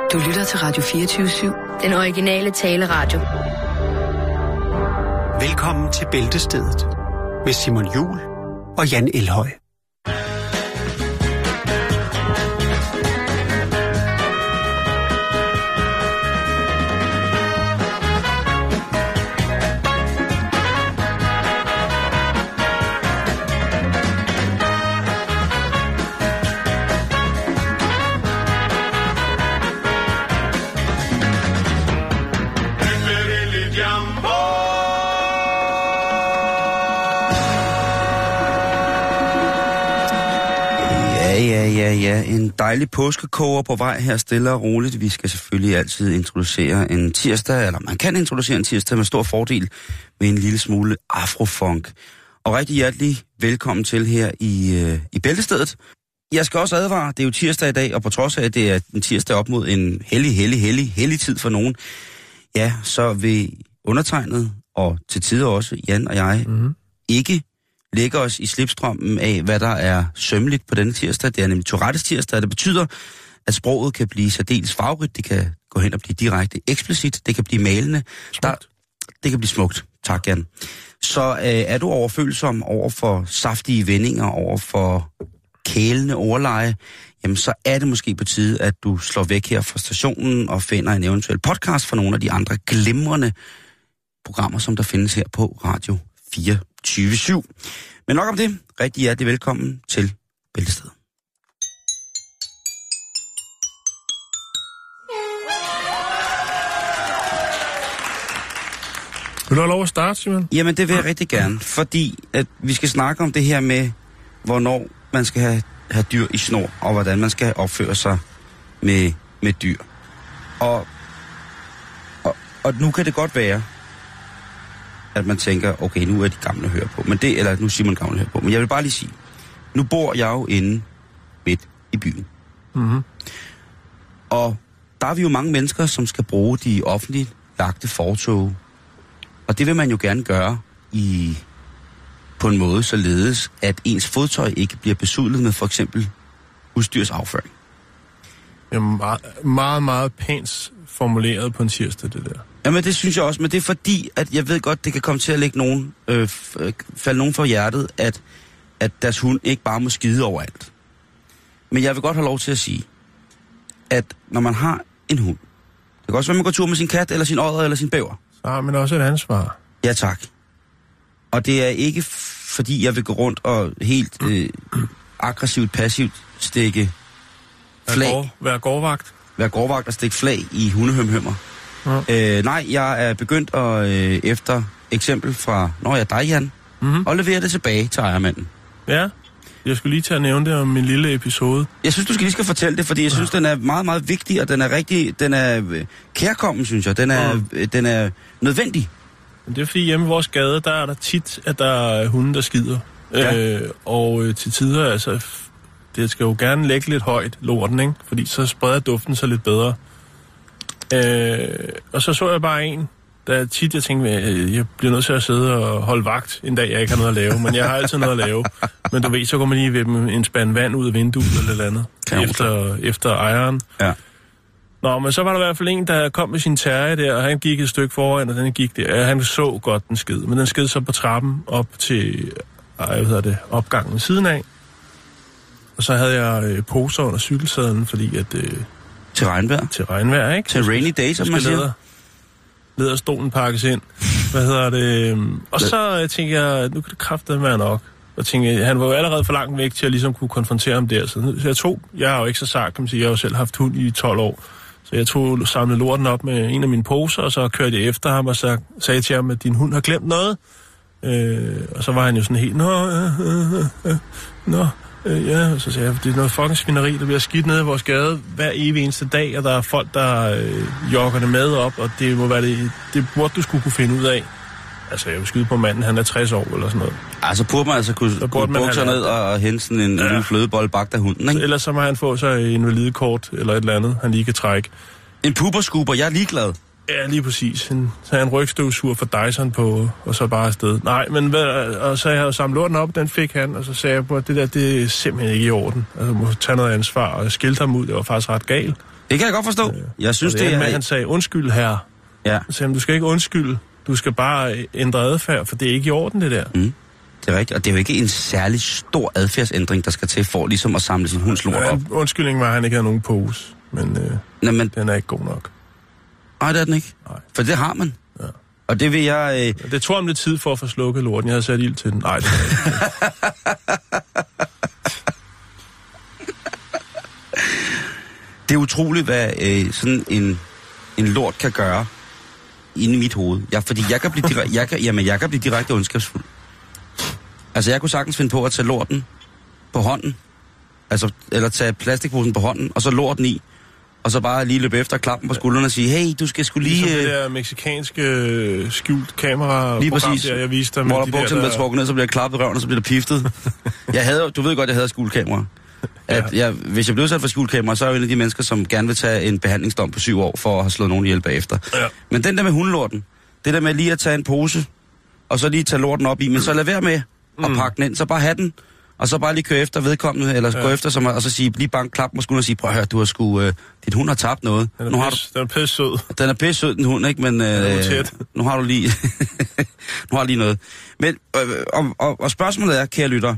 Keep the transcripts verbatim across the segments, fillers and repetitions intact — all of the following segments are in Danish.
Du lytter til Radio fireogtyve syv. Den originale taleradio. Velkommen til Bæltestedet med Simon Juhl og Jan Elhøj. Ja, ja, ja. En dejlig påskekoger på vej her, stille og roligt. Vi skal selvfølgelig altid introducere en tirsdag, eller man kan introducere en tirsdag med stor fordel med en lille smule afrofunk. Og rigtig hjertelig velkommen til her i, øh, i Bæltestedet. Jeg skal også advare, det er jo tirsdag i dag, og på trods af, at det er en tirsdag op mod en hellig, hellig, hellig, hellig tid for nogen, ja, så vil undertegnet, og til tider også Jan og jeg, mm-hmm. ikke lægger os i slipstrømmen af, hvad der er sømmeligt på denne tirsdag. Det er nemlig Tourettes tirsdag, og det betyder, at sproget kan blive særdeles farverigt. Det kan gå hen og blive direkte eksplicit. Det kan blive malende. Der, det kan blive smukt. Tak, Jan. Så øh, er du overfølsom over for saftige vendinger, over for kælende overleje, jamen så er det måske på tide, at du slår væk her fra stationen og finder en eventuel podcast fra nogle af de andre glimrende programmer, som der findes her på Radio fireogtyve syv. Men nok om det. Rigtig hjertelig velkommen til Bæltestedet. Vil du have lov at starte, Simon? Jamen, det vil jeg rigtig gerne, fordi at vi skal snakke om det her med, hvornår man skal have, have dyr i snor, og hvordan man skal opføre sig med, med dyr. Og, og, og nu kan det godt være, at man tænker, okay, nu er de gamle at høre på, men det, eller nu er Simon gamle at høre på. Men jeg vil bare lige sige, nu bor jeg jo inde midt i byen. Mm-hmm. Og der er vi jo mange mennesker, som skal bruge de offentligt lagte fortove. Og det vil man jo gerne gøre i, på en måde, således at ens fodtøj ikke bliver besudlet med for eksempel udstyrsafføring. Det er meget, meget, meget pænt formuleret på en tirsdag, det der. Jamen det synes jeg også, men det er fordi, at jeg ved godt, det kan komme til at lægge nogen, øh, falde nogen for hjertet, at, at deres hund ikke bare må skide overalt. Men jeg vil godt have lov til at sige, at når man har en hund, det kan også være, man går tur med sin kat, eller sin odder, eller sin bæver. Så har man også et ansvar. Ja, tak. Og det er ikke fordi, jeg vil gå rundt og helt øh, aggressivt, passivt stikke flag. Vær gårdvagt. Vær gårdvagt og stikke flag i hundehømhømmer. Ja. Øh, nej, jeg er begyndt at, øh, efter eksempel fra, når jeg dig, Jan, mm-hmm. og levere det tilbage til ejermanden. Ja, jeg skulle lige til at nævne det om min lille episode. Jeg synes, du skal lige skal fortælle det, fordi jeg synes, ja. den er meget, meget vigtig, og den er rigtig, den er øh, kærkommen, synes jeg. Den er, ja. øh, den er nødvendig. Men det er fordi hjemme i vores gade, der er der tit, at der er hunde, der skider. Ja. Øh, og øh, til tider, altså, det skal jo gerne lægge lidt højt, lorten, ikke? Fordi så spreder duften sig lidt bedre. Øh, og så så jeg bare en, der tit jeg tænkte, at jeg bliver nødt til at sidde og holde vagt en dag, jeg ikke har noget at lave. Men jeg har altid noget at lave. Men du ved, så går man lige ved dem en spand vand ud af vinduet eller noget andet. Efter, efter ejeren. Ja. Nå, men så var der i hvert fald en, der kom med sin terrier der, og han gik et stykke foran, og den gik der. Han så godt, den sked. Men den sked så på trappen op til ej, hvad hedder det, opgangen siden af. Og så havde jeg øh, poser under cykelsæden, fordi at... Øh, Til regnvejr. Til regnvejr, ikke? Til rainy day, som man siger. Leder stolen pakkes ind. Hvad hedder det? Og så tænkte jeg, nu kan det kraftedeme være nok. Og tænkte, han var jo allerede for langt væk til at ligesom kunne konfrontere ham der. Så jeg tog, jeg har jo ikke så sagt, kan man sige, jeg har jo selv haft hund i tolv år. Så jeg tog samlede lorten op med en af mine poser, og så kørte jeg efter ham og så sagde til ham, at din hund har glemt noget. Øh, og så var han jo sådan helt, nå, øh, øh, øh, nå. Øh, ja, og så sagde jeg, det er noget fucking svineri, der bliver skidt nede i vores gade hver evig eneste dag, og der er folk, der øh, jogger det med op, og det må være det, det burde du skulle kunne finde ud af. Altså, jeg vil skyde på manden, han er tres år eller sådan noget. Altså, burde man altså kunne, kunne bukke sig ned og hente sådan en, ja. en flødebold bagt af hunden, ikke? Ellers så må han få sig en validekort eller et eller andet, han lige kan trække. En puberskuber, jeg er ligeglad. Ja, lige præcis. En, så er en rygstøvsuger for Dyson på, og så bare afsted. Nej, men hvad, og så havde jeg jo samlet lorten op, den fik han, og så sagde jeg på, at det der, det er simpelthen ikke i orden. Altså, må tage noget ansvar, og jeg skilte ham ud, det var faktisk ret galt. Det kan jeg godt forstå. Jeg synes, det, det er... Men han sagde, undskyld herre. Ja. Han sagde, du skal ikke undskylde. Du skal bare ændre adfærd, for det er ikke i orden, det der. Mm. Det er rigtigt, og det er jo ikke en særlig stor adfærdsændring, der skal til for ligesom at samle sin hunds lort op. Ja, undskyldningen var, at han ikke havde nogen pose, men, øh, Nå, men den er ikke god nok. Nej, det er den ikke. Nej. For det har man. Ja. Og det vil jeg... Øh... Det tog ham lidt tid for at få slukket lorten. Jeg havde sat ild til den. Nej, det er ikke. Det er utroligt, hvad øh, sådan en, en lort kan gøre inde i mit hoved. Ja, fordi jeg kan blive direkte, jeg kan, jamen, jeg kan blive direkte ondskabsfuld. Altså, jeg kunne sagtens finde på at tage lorten på hånden. Altså, eller tage plastikposen på hånden, og så lorten i. Og så bare lige løbe efter, klappe på skuldrene og sige, hey, du skal sgu lige... Ligesom det der mexikanske skjult kamera lige præcis, der, jeg viste dig. Hvor de der bukserne der, bliver trukket ned, så bliver jeg klappet i røven, og så bliver der piftet. Jeg havde, du ved godt, jeg havde skjult kamera. At jeg, hvis jeg blev udsat for skjult kamera, så er jeg en af de mennesker, som gerne vil tage en behandlingsdom på syv år, for at have slået nogen ihjel bagefter. Ja. Men den der med hundelorten, det der med lige at tage en pose, og så lige tage lorten op i, men så lad være med at pakke den ind, så bare have den, og så bare lige køre efter vedkommende, eller ja. gå efter, som, og så sige, lige bank, klap mig skulderen og sige, prøv at høre, du har sgu, øh, dit hund har tabt noget. Den er, nu pis, har du, den er pisse sød. Den er pisse sød, den hund, ikke? Men øh, nu har du lige, nu har du lige noget. Men, øh, og, og, og spørgsmålet er, kære lytter,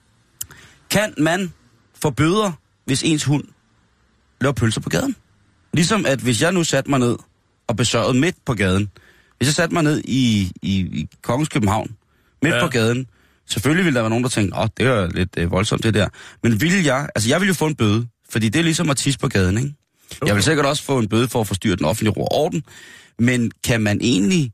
kan man få bøder, hvis ens hund laver pølser på gaden? Ligesom at hvis jeg nu satte mig ned og besørgede midt på gaden, hvis jeg satte mig ned i, i, i Kongens København, midt ja. på gaden, selvfølgelig ville der være nogen, der tænkte, åh, det er lidt øh, voldsomt det der. Men ville jeg, altså jeg ville jo få en bøde, fordi det er ligesom at tisse på gaden, ikke? Okay. Jeg vil sikkert også få en bøde for at forstyrre den offentlige ro og orden, men kan man egentlig,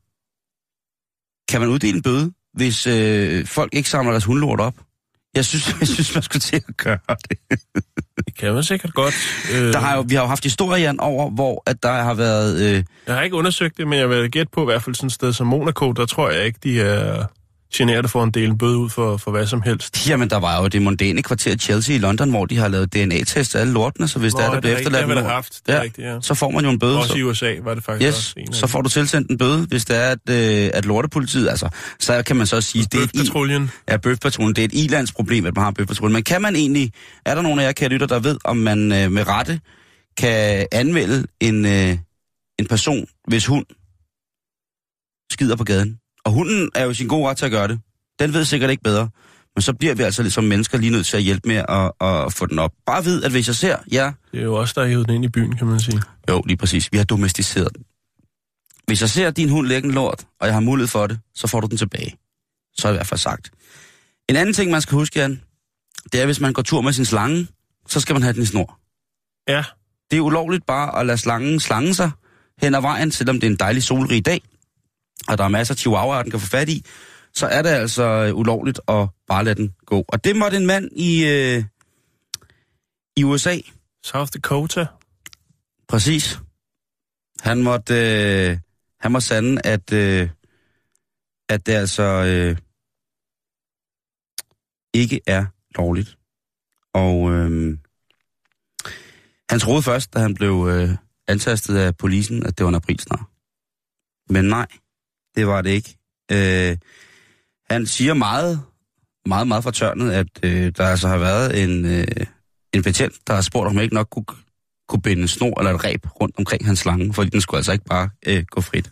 kan man uddele en bøde, hvis øh, folk ikke samler deres hundelort op? Jeg synes, jeg synes, man skulle til at gøre det. Det kan man sikkert godt. Øh... Der har jo, vi har jo haft historier, Jan, over, hvor at der har været... Øh... Jeg har ikke undersøgt det, men jeg vil gætte på i hvert fald sådan et sted som Monaco, der tror jeg ikke, de er generet for en del en bøde ud for, for hvad som helst. Jamen, der var jo det mondæne kvarter Chelsea i London, hvor de har lavet D N A-test af alle lortene, så hvis Nå, der er, der bliver efterladt lort, haft, det ja, rigtigt, ja. så får man jo en bøde. Også så... i U S A var det faktisk yes, også en så får du tilsendt en bøde, hvis det er, at, øh, at lortepolitiet, altså, så kan man så sige... Bøfpatruljen. Ja, bøfpatruljen, det er et i-landsproblem, at man har bøfpatruljen. Men kan man egentlig, er der nogen af jer, kære lytter, der ved, om man øh, med rette kan anmelde en, øh, en person, hvis hund skider på gaden? Og hunden er jo sin gode ret til at gøre det. Den ved sikkert ikke bedre. Men så bliver vi altså som mennesker lige nødt til at hjælpe med at, at få den op. Bare vid, at hvis jeg ser jer... Det er jo også der er hævet den ind i byen, kan man sige. Jo, lige præcis. Vi har domesticeret den. Hvis jeg ser din hund lægge en lort, og jeg har mulighed for det, så får du den tilbage. Så er det i hvert fald sagt. En anden ting, man skal huske, Jan, det er, hvis man går tur med sin slange, så skal man have den i snor. Ja. Det er ulovligt bare at lade slangen slange sig hen ad vejen, selvom det er en dejlig solrig dag, og der er masser af chihuahuaer, den kan få fat i, så er det altså ulovligt at bare lade den gå. Og det måtte en mand i, øh, i U S A. South Dakota. Præcis. Han måtte, øh, han må sande, at, øh, at det altså øh, ikke er lovligt. Og øh, han troede først, da han blev øh, antastet af polisen, at det var en aprilsnar. Men nej, det var det ikke. Øh, han siger meget, meget, meget fortørnet, at øh, der altså har været en, øh, en betjent, der har spurgt, om han ikke nok kunne, kunne binde en snor eller et reb rundt omkring hans slange, fordi den skulle altså ikke bare øh, gå frit.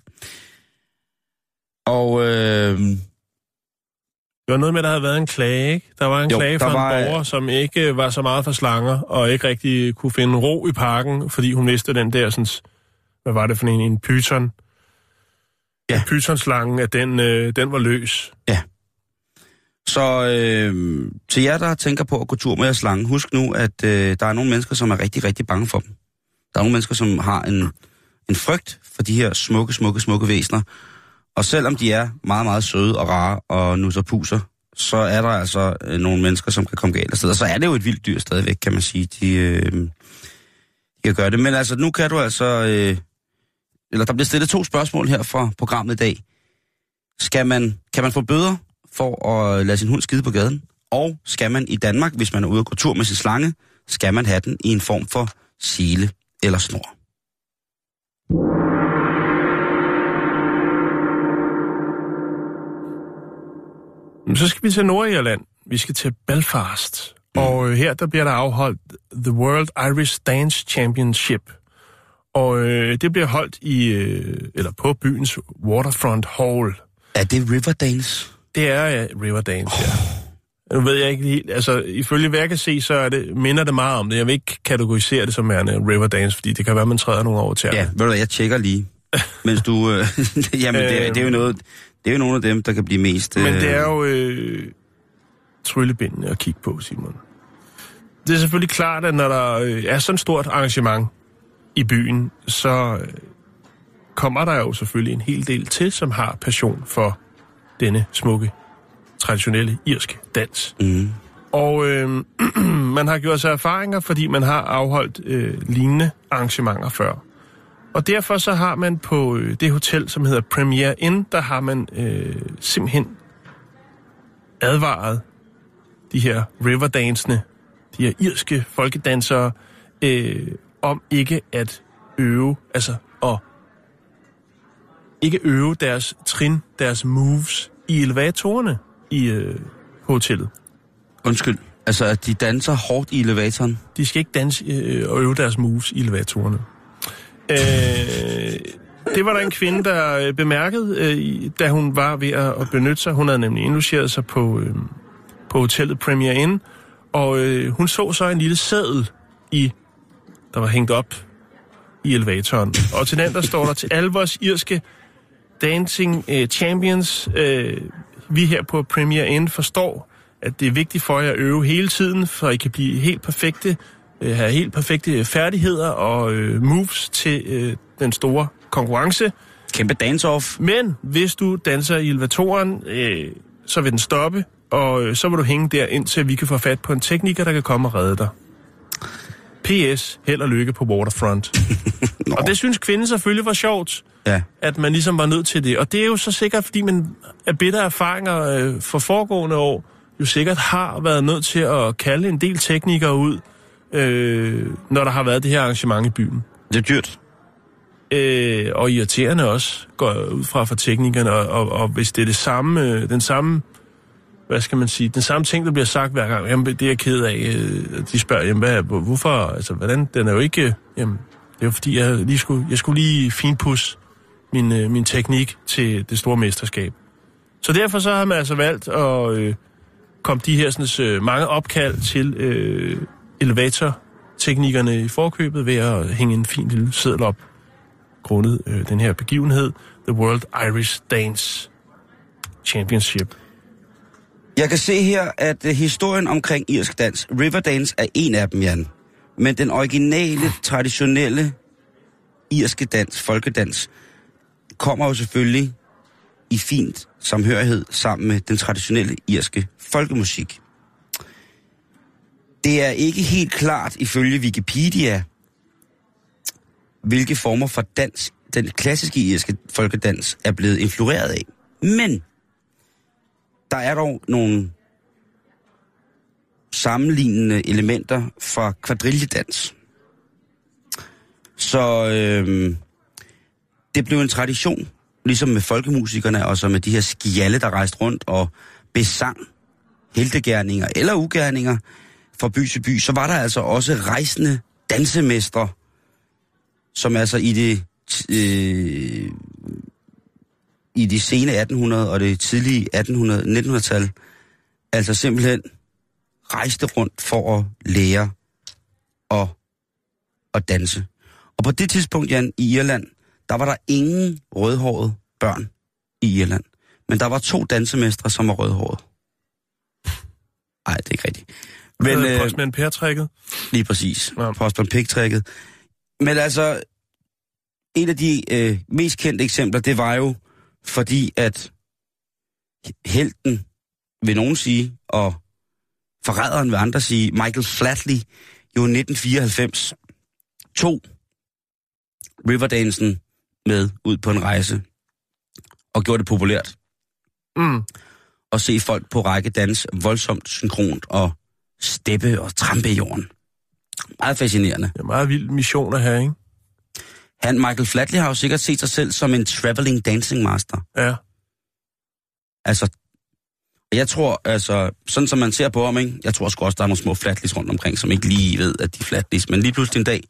Og øh, det var noget med, at der havde været en klage, ikke? Der var en jo, klage fra en var, borger, som ikke var så meget for slanger, og ikke rigtig kunne finde ro i parken, fordi hun vidste den der, sådan, hvad var det for en, en python? Ja. Pythonslangen, at den, øh, den var løs. Ja. Så øh, til jer, der tænker på at gå tur med jeres slange, husk nu, at øh, der er nogle mennesker, som er rigtig, rigtig bange for dem. Der er nogle mennesker, som har en, en frygt for de her smukke, smukke, smukke væsener. Og selvom de er meget, meget søde og rare og nusser puser, så er der altså øh, nogle mennesker, som kan komme galt af sted. Og så er det jo et vildt dyr stadigvæk, kan man sige. De, øh, de kan gøre det. Men altså, nu kan du altså... Øh, eller der bliver stillet to spørgsmål her fra programmet i dag. Skal man, kan man få bøder for at lade sin hund skide på gaden? Og skal man i Danmark, hvis man er ude og gå tur med sin slange, skal man have den i en form for sele eller snor? Så skal vi til Nordirland. Vi skal til Belfast. Mm. Og her der bliver der afholdt The World Irish Dance Championship. Og øh, det bliver holdt i, øh, eller på byens Waterfront Hall. Er det Riverdance? Det er ja, Riverdance, ja. Nu ved jeg ikke helt, altså ifølge hvad jeg kan se, så er det, minder det meget om det. Jeg vil ikke kategorisere det som værende Riverdance, fordi det kan være, at man træder nogle over til. Ja, ved du hvad, jeg tjekker lige. Mens du, øh, jamen det, det er jo noget, det er jo nogle af dem, der kan blive mest... Øh... Men det er jo øh, tryllebindende at kigge på, Simon. Det er selvfølgelig klart, at når der øh, er sådan et stort arrangement i byen, så øh, kommer der jo selvfølgelig en hel del til, som har passion for denne smukke, traditionelle irske dans. Mm. Og øh, man har gjort sig erfaringer, fordi man har afholdt øh, lignende arrangementer før. Og derfor så har man på øh, det hotel, som hedder Premier Inn, der har man øh, simpelthen advaret de her riverdansende, de her irske folkedansere, øh, om ikke at øve, altså at ikke øve deres trin, deres moves i elevatorerne i øh, hotellet. Undskyld, altså at de danser hårdt i elevatoren? De skal ikke danse øh, og øve deres moves i elevatorerne. Øh, det var der en kvinde, der bemærkede, øh, da hun var ved at, at benytte sig. Hun havde nemlig indlogeret sig på, øh, på hotellet Premier Inn, og øh, hun så så en lille seddel, i, der var hængt op i elevatoren. Og til den, der står der: til alle vores irske dancing øh, champions, øh, vi her på Premier Inn forstår, at det er vigtigt for jer at øve hele tiden, for I kan blive helt perfekte, øh, have helt perfekte færdigheder og øh, moves til øh, den store konkurrence. Kæmpe dance-off. Men hvis du danser i elevatoren, øh, så vil den stoppe, og øh, så vil du hænge der, indtil vi kan få fat på en tekniker, der kan komme og redde dig. P S. Held og lykke på Waterfront. Og det synes kvinden selvfølgelig var sjovt, ja. At man ligesom var nødt til det. Og det er jo så sikkert, fordi man er bitter erfaringer øh, for foregående år, jo sikkert har været nødt til at kalde en del teknikere ud, øh, når der har været det her arrangement i byen. Det er dyrt. Øh, og irriterende også, går ud fra for teknikerne, og, og, og hvis det er det samme, øh, den samme, hvad skal man sige, den samme ting, der bliver sagt hver gang, jamen det er jeg ked af, øh, de spørger, jamen hvad, hvorfor, altså hvordan, den er jo ikke, øh, jamen det er jo fordi, jeg lige skulle, jeg skulle lige finpudse min, øh, min teknik til det store mesterskab. Så derfor så har man altså valgt at øh, komme de her sådan, øh, mange opkald til øh, elevatorteknikerne i forkøbet ved at hænge en fin lille seddel op, grundet øh, den her begivenhed, The World Irish Dance Championship. Jeg kan se her, at uh, historien omkring irsk dans, Riverdance, er en af dem, Jan. Men den originale, traditionelle irske dans, folkedans, kommer jo selvfølgelig i fint samhørighed sammen med den traditionelle irske folkemusik. Det er ikke helt klart, ifølge Wikipedia, hvilke former for dans den klassiske irske folkedans er blevet influeret af. Men der er dog nogle sammenlignende elementer fra kvadrilledans. Så øh, det blev en tradition, ligesom med folkemusikerne og så med de her skjalle, der rejste rundt og besang heltegerninger eller ugerninger fra by til by. Så var der altså også rejsende dansemestre, som altså i det øh, i de sene atten hundrede og det tidlige nitten hundrede-tal altså simpelthen rejste rundt for at lære at, at danse. Og på det tidspunkt, Jan, i Irland, der var der ingen rødhårede børn i Irland. Men der var to dansemestre, som var rødhårede. Nej, det er ikke rigtigt. Men, øh, Postman Per-trækket? Lige præcis. Ja. Postman Pig-trækket. Men altså, et af de øh, mest kendte eksempler, det var jo, fordi at helten, vil nogen sige, og forræderen vil andre sige, Michael Flatley, jo i nitten fireoghalvfems tog Riverdansen med ud på en rejse og gjorde det populært. Mm. Og se folk på række dans voldsomt synkront og steppe og trampe i jorden. Meget fascinerende. Det er meget vild mission at have, ikke? Han, Michael Flatley, har jo sikkert set sig selv som en traveling dancing master. Ja. Altså, jeg tror, altså, sådan som man ser på ham, ikke? Jeg tror sgu også, der er nogle små Flatleys rundt omkring, som ikke lige ved, at de er Flatleys. Men lige pludselig en dag,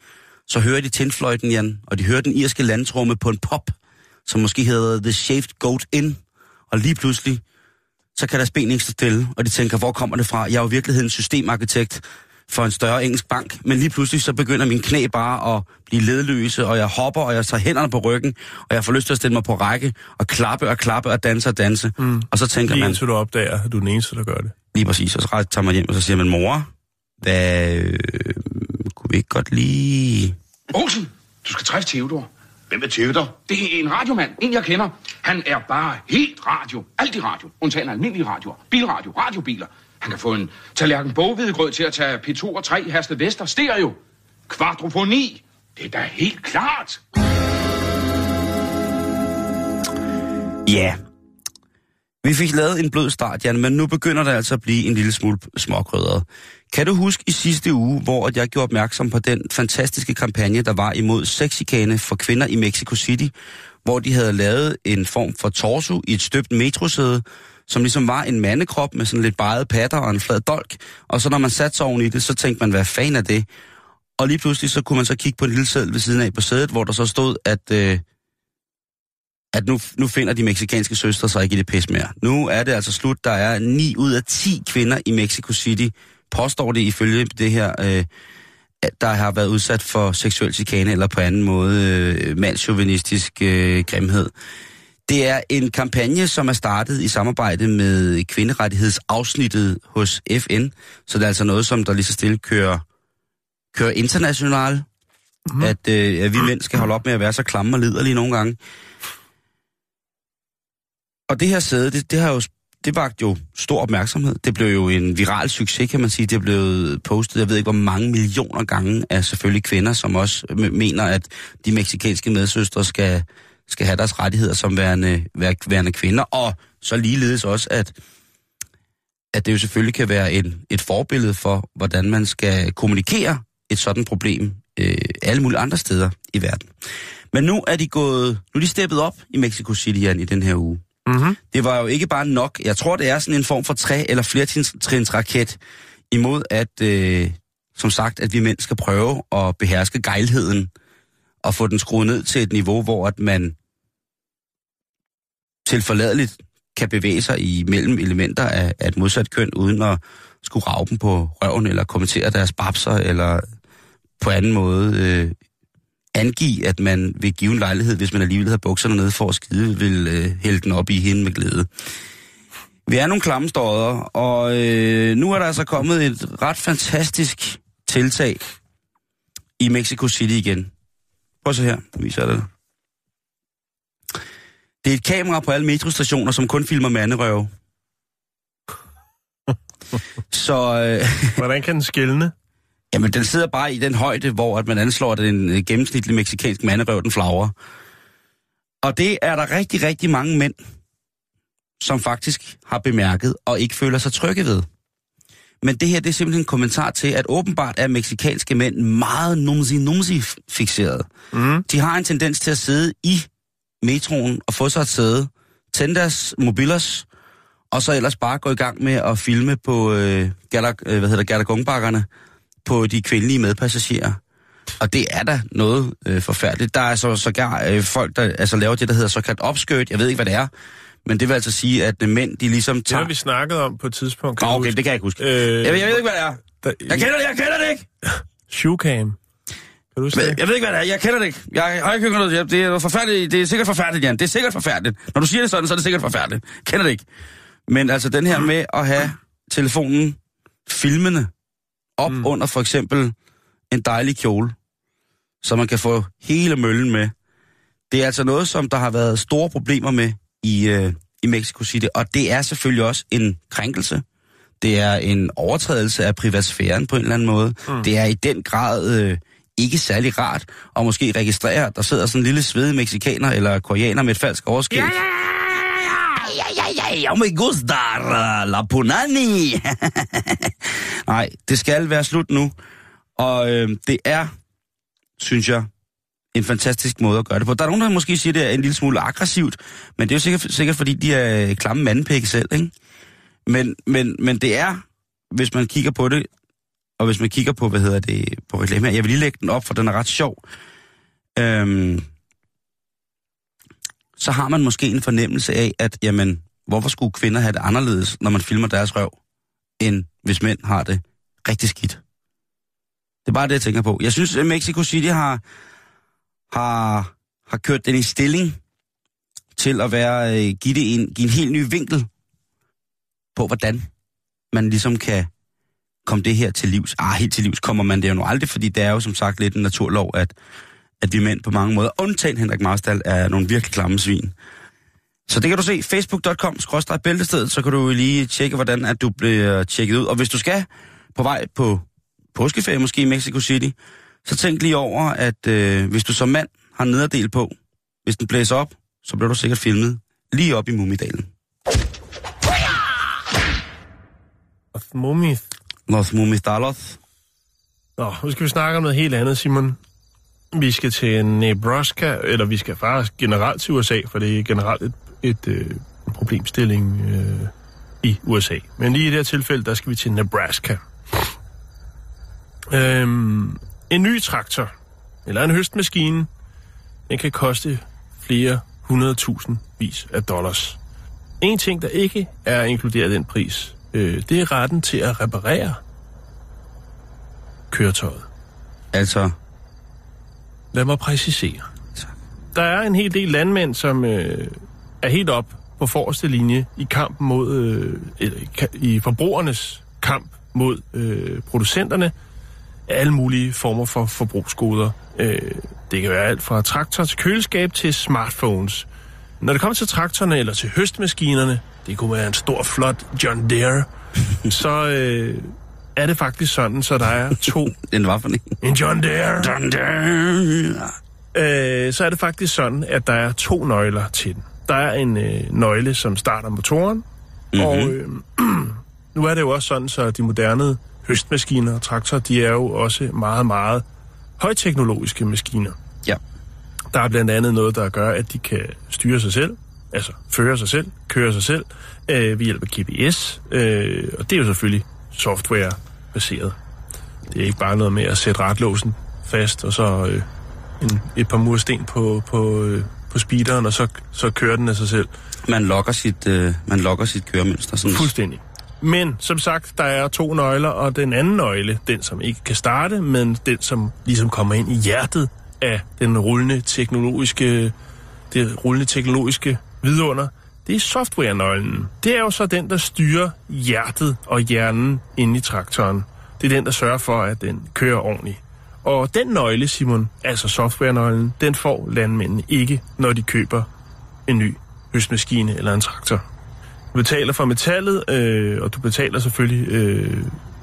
så hører de tinfløjten, Jan, og de hører den irske landtromme på en pop, som måske hedder The Shaved Goat Inn, og lige pludselig, så kan deres ben ikke stå stille, og de tænker, hvor kommer det fra? Jeg er jo i virkeligheden systemarkitekt for en større engelsk bank, men lige pludselig så begynder mine knæ bare at blive ledløse, og jeg hopper, og jeg tager hænderne på ryggen, og jeg får lyst til at stille mig på række, og klappe og klappe og danse og danse. Mm. Og så tænker lige man... indtil du opdager, at du er den eneste, der gør det. Lige præcis, og så tager man hjem, og så siger man, mor, hvad... Øh, kunne vi ikke godt lige... Olsen, du skal træffe Theodor. Hvem er Theodor? Det er en radiomand, en jeg kender. Han er bare helt radio. Alt i radio. Undtagen almindelige radioer. Bilradio, radiobiler. Han kan få en tallerken boghvedegrød til at tage P to og tre Hersted Vester stereo. Kvadrofoni. Det er da helt klart. Ja. Vi fik lavet en blød start, Jan, men nu begynder det altså at blive en lille smule småkrydret. Kan du huske i sidste uge, hvor jeg gjorde opmærksom på den fantastiske kampagne, der var imod sexchikane for kvinder i Mexico City, hvor de havde lavet en form for torso i et støbt metrosæde, som ligesom var en mandekrop med sådan lidt bejede patter og en flad dolk, og så når man satte sig oven i det, så tænkte man, hvad fanden er det? Og lige pludselig så kunne man så kigge på en lille seddel ved siden af på sædet, hvor der så stod, at, øh, at nu, nu finder de mexikanske søstre sig ikke i det pis mere. Nu er det altså slut. Der er ni ud af ti kvinder i Mexico City, påstår det ifølge det her, øh, der har været udsat for seksuel chikane eller på anden måde øh, mandsjuvenistisk øh, grimhed. Det er en kampagne, som er startet i samarbejde med kvinderettighedsafsnittet hos F N, så det er altså noget, som der lige så stille kører, kører internationalt, mm-hmm. at, øh, at vi mænd skal holde op med at være så klamme og liderlige nogle gange. Og det her sæde, det, det har jo det vagt jo stor opmærksomhed. Det blev jo en viral succes, kan man sige. Det blev postet, jeg ved ikke hvor mange millioner gange, af selvfølgelig kvinder, som også mener, at de mexikanske medsøstre skal, skal have deres rettigheder som værende, værende kvinder. Og så ligeledes også, at, at det jo selvfølgelig kan være en, et forbillede for, hvordan man skal kommunikere et sådan problem øh, alle mulige andre steder i verden. Men nu er de gået, nu er de steppet op i Mexico City i den her uge. Mm-hmm. Det var jo ikke bare nok. Jeg tror, det er sådan en form for tre- eller flertrins raket imod, at, øh, som sagt, at vi mænd skal prøve at beherske gejlheden og få den skruet ned til et niveau, hvor at man tilforladeligt kan bevæge sig imellem elementer af, af et modsat køn, uden at skulle rave dem på røven, eller kommentere deres babser, eller på anden måde øh, angive, at man vil give en lejlighed, hvis man alligevel har bukserne nede for at skide, vil øh, hælde den op i hende med glæde. Vi er nogle klamme stodder, og øh, nu er der altså kommet et ret fantastisk tiltag i Mexico City igen. Prøv så her, nu viser jeg det. Det er et kamera på alle metrostationer, som kun filmer manderøve. Så... Øh, Hvordan kan den skelne? Jamen, den sidder bare i den højde, hvor at man anslår, at en gennemsnitlig mexikansk manderøv, den flagrer. Og det er der rigtig, rigtig mange mænd, som faktisk har bemærket og ikke føler sig trygge ved. Men det her, det er simpelthen en kommentar til, at åbenbart er mexikanske mænd meget numsi-numsi-fixeret. Mm. De har en tendens til at sidde i metroen og få sig et sæde, tænde deres mobilers, og så ellers bare gå i gang med at filme på øh, Gala, øh, hvad hedder Galagonbakkerne, på de kvindelige medpassagerer. Og det er da noget øh, forfærdeligt. Der er så sågar øh, folk, der altså, laver det, der hedder såkaldt opskødt. Jeg ved ikke, hvad det er. Men det vil altså sige, at mænd, de ligesom tager... Det har vi snakket om på et tidspunkt. Kan okay, det kan jeg ikke huske. Øh... Jeg, jeg ved ikke, hvad det er. Der... Jeg kender det, jeg kender det ikke! Shoecam. Kan du Men, jeg ved ikke, hvad det er. Jeg kender det ikke. Jeg har ikke hørt noget. Det er forfærdeligt. Det er sikkert forfærdeligt, Jan. Det er sikkert forfærdeligt. Når du siger det sådan, så er det sikkert forfærdeligt. Jeg kender det ikke. Men altså den her med at have telefonen filmende op mm. under for eksempel en dejlig kjole, så man kan få hele møllen med. Det er altså noget, som der har været store problemer med i, øh, i Mexico City, og det er selvfølgelig også en krænkelse. Det er en overtrædelse af privatsfæren på en eller anden måde. Mm. Det er i den grad øh, ikke særlig rart at måske registrere, at der sidder sådan en lille svedig mexikaner eller koreaner med et falsk overskæg. Ja, ja, ja, ja, ja, me gusta la punani. Nej, det skal være slut nu. Og øh, det er, synes jeg, en fantastisk måde at gøre det på. Der er nogen, der måske siger, at det er en lille smule aggressivt, men det er jo sikkert, sikkert fordi, de er klamme mandepække selv, ikke? Men, men, men det er, hvis man kigger på det, Og hvis man kigger på, hvad hedder det, på reklame her, jeg vil lige lægge den op, for den er ret sjov. Øhm, så har man måske en fornemmelse af, at jamen, hvorfor skulle kvinder have det anderledes, når man filmer deres røv, end hvis mænd har det rigtig skidt. Det er bare det, jeg tænker på. Jeg synes, at Mexico City har, har, har kørt den i stilling til at være, give, det en, give en helt ny vinkel på, hvordan man ligesom kan komme det her til livs. Ah, helt til livs kommer man det jo nu aldrig, fordi det er jo som sagt lidt en naturlov, at, at vi mænd på mange måder, undtagen Henrik Marstal, er nogle virkelig klamme svin. Så det kan du se, facebook punktum com skråstreg bæltestedet, så kan du lige tjekke, hvordan at du bliver tjekket ud. Og hvis du skal på vej på påskeferie, måske i Mexico City, så tænk lige over, at øh, hvis du som mand har nederdel på, hvis den blæser op, så bliver du sikkert filmet lige op i Mumidalen. Los Mumis. Los Mumidalos. Nå, nu skal vi snakke om noget helt andet, Simon. Vi skal til Nebraska, eller vi skal faktisk generelt til U S A, for det er generelt et, et, et en problemstilling øh, i U S A. Men lige i det her tilfælde, der skal vi til Nebraska. Øhm, en ny traktor, eller en høstmaskine, den kan koste flere hundredtusind vis af dollars. En ting, der ikke er inkluderet i den pris, øh, det er retten til at reparere køretøjet. Altså? Lad mig præcisere. Der er en hel del landmænd, som øh, er helt op på forreste linje i kampen mod, øh, eller i forbrugernes kamp mod øh, producenterne af alle mulige former for forbrugsgoder. Øh, det kan være alt fra traktor til køleskab til smartphones. Når det kommer til traktorerne eller til høstmaskinerne, det kunne være en stor, flot John Deere, så øh, er det faktisk sådan, så der er to... Den var for en. En John Deere. John Deere. Øh, så er det faktisk sådan, at der er to nøgler til den. Der er en øh, nøgle, som starter motoren, mm-hmm. og øh, nu er det jo også sådan, så de moderne høstmaskiner og traktorer, de er jo også meget, meget højteknologiske maskiner. Ja. Der er blandt andet noget, der gør, at de kan styre sig selv, altså føre sig selv, køre sig selv, øh, ved hjælp af G P S, øh, og det er jo selvfølgelig software-baseret. Det er ikke bare noget med at sætte ratlåsen fast, og så øh, en, et par mursten på, på, øh, på speederen, og så, så kører den af sig selv. Man logger sit, øh, man logger sit køremønster. Sådan. Fuldstændig. Men som sagt, der er to nøgler, og den anden nøgle, den som ikke kan starte, men den som ligesom kommer ind i hjertet af den rullende teknologiske, det rullende teknologiske vidunder, det er software-nøglen. Det er jo så den, der styrer hjertet og hjernen inde i traktoren. Det er den, der sørger for, at den kører ordentligt. Og den nøgle, Simon, altså software-nøglen, den får landmændene ikke, når de køber en ny høstmaskine eller en traktor. Du betaler for metallet, øh, og du betaler selvfølgelig øh,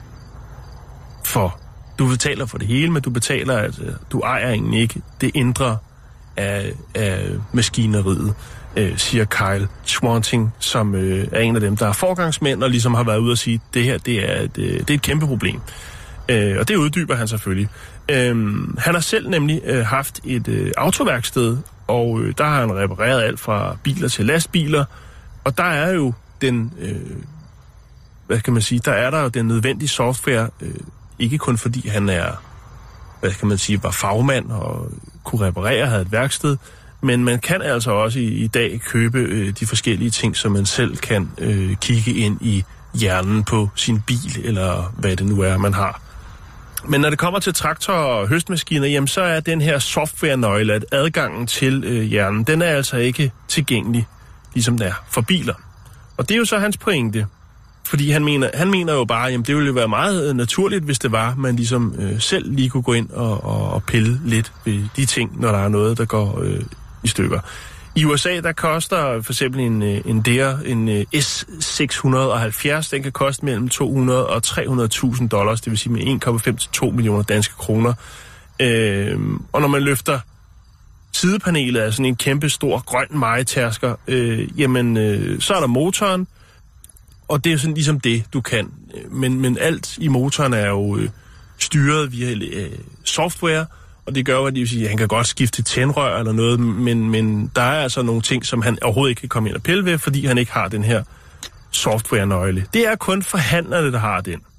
for... Du betaler for det hele, men du betaler, altså, du ejer egentlig ikke det indre af, af maskineriet, øh, siger Kyle Swanting, som øh, er en af dem, der er forgangsmænd, og ligesom har været ude og sige, at det her det er, et, det er et kæmpe problem. Øh, og det uddyber han selvfølgelig. Øh, han har selv nemlig øh, haft et øh, autoværksted, og øh, der har han repareret alt fra biler til lastbiler, og der er jo den, øh, hvad kan man sige, der er der jo den nødvendige software, øh, ikke kun fordi han er, hvad kan man sige, var fagmand og kunne reparere, havde et værksted, men man kan altså også i, i dag købe øh, de forskellige ting, som man selv kan øh, kigge ind i hjernen på sin bil, eller hvad det nu er, man har. Men når det kommer til traktor og høstmaskiner, jamen så er den her software-nøgle, at adgangen til øh, hjernen, den er altså ikke tilgængelig, ligesom den er for biler. Og det er jo så hans pointe. Fordi han mener, han mener jo bare, at det ville jo være meget naturligt, hvis det var, man ligesom øh, selv lige kunne gå ind og, og, og pille lidt ved de ting, når der er noget, der går øh, i stykker. I U S A, der koster for eksempel en, en Deere, en øh, S seks hundrede og halvfjerds, den kan koste mellem to hundrede og tre hundrede tusind dollars, det vil sige med en komma fem til to millioner danske kroner. Øh, og når man løfter sidepanelet af sådan en kæmpe stor grøn mejetærsker, øh, jamen øh, så er der motoren, og det er sådan ligesom det, du kan. Men, men alt i motoren er jo øh, styret via øh, software, og det gør jo, at, det vil sige, at han kan godt skifte tændrør eller noget, men, men der er altså nogle ting, som han overhovedet ikke kan komme ind og pille ved, fordi han ikke har den her software-nøgle. Det er kun forhandlerne, der har den.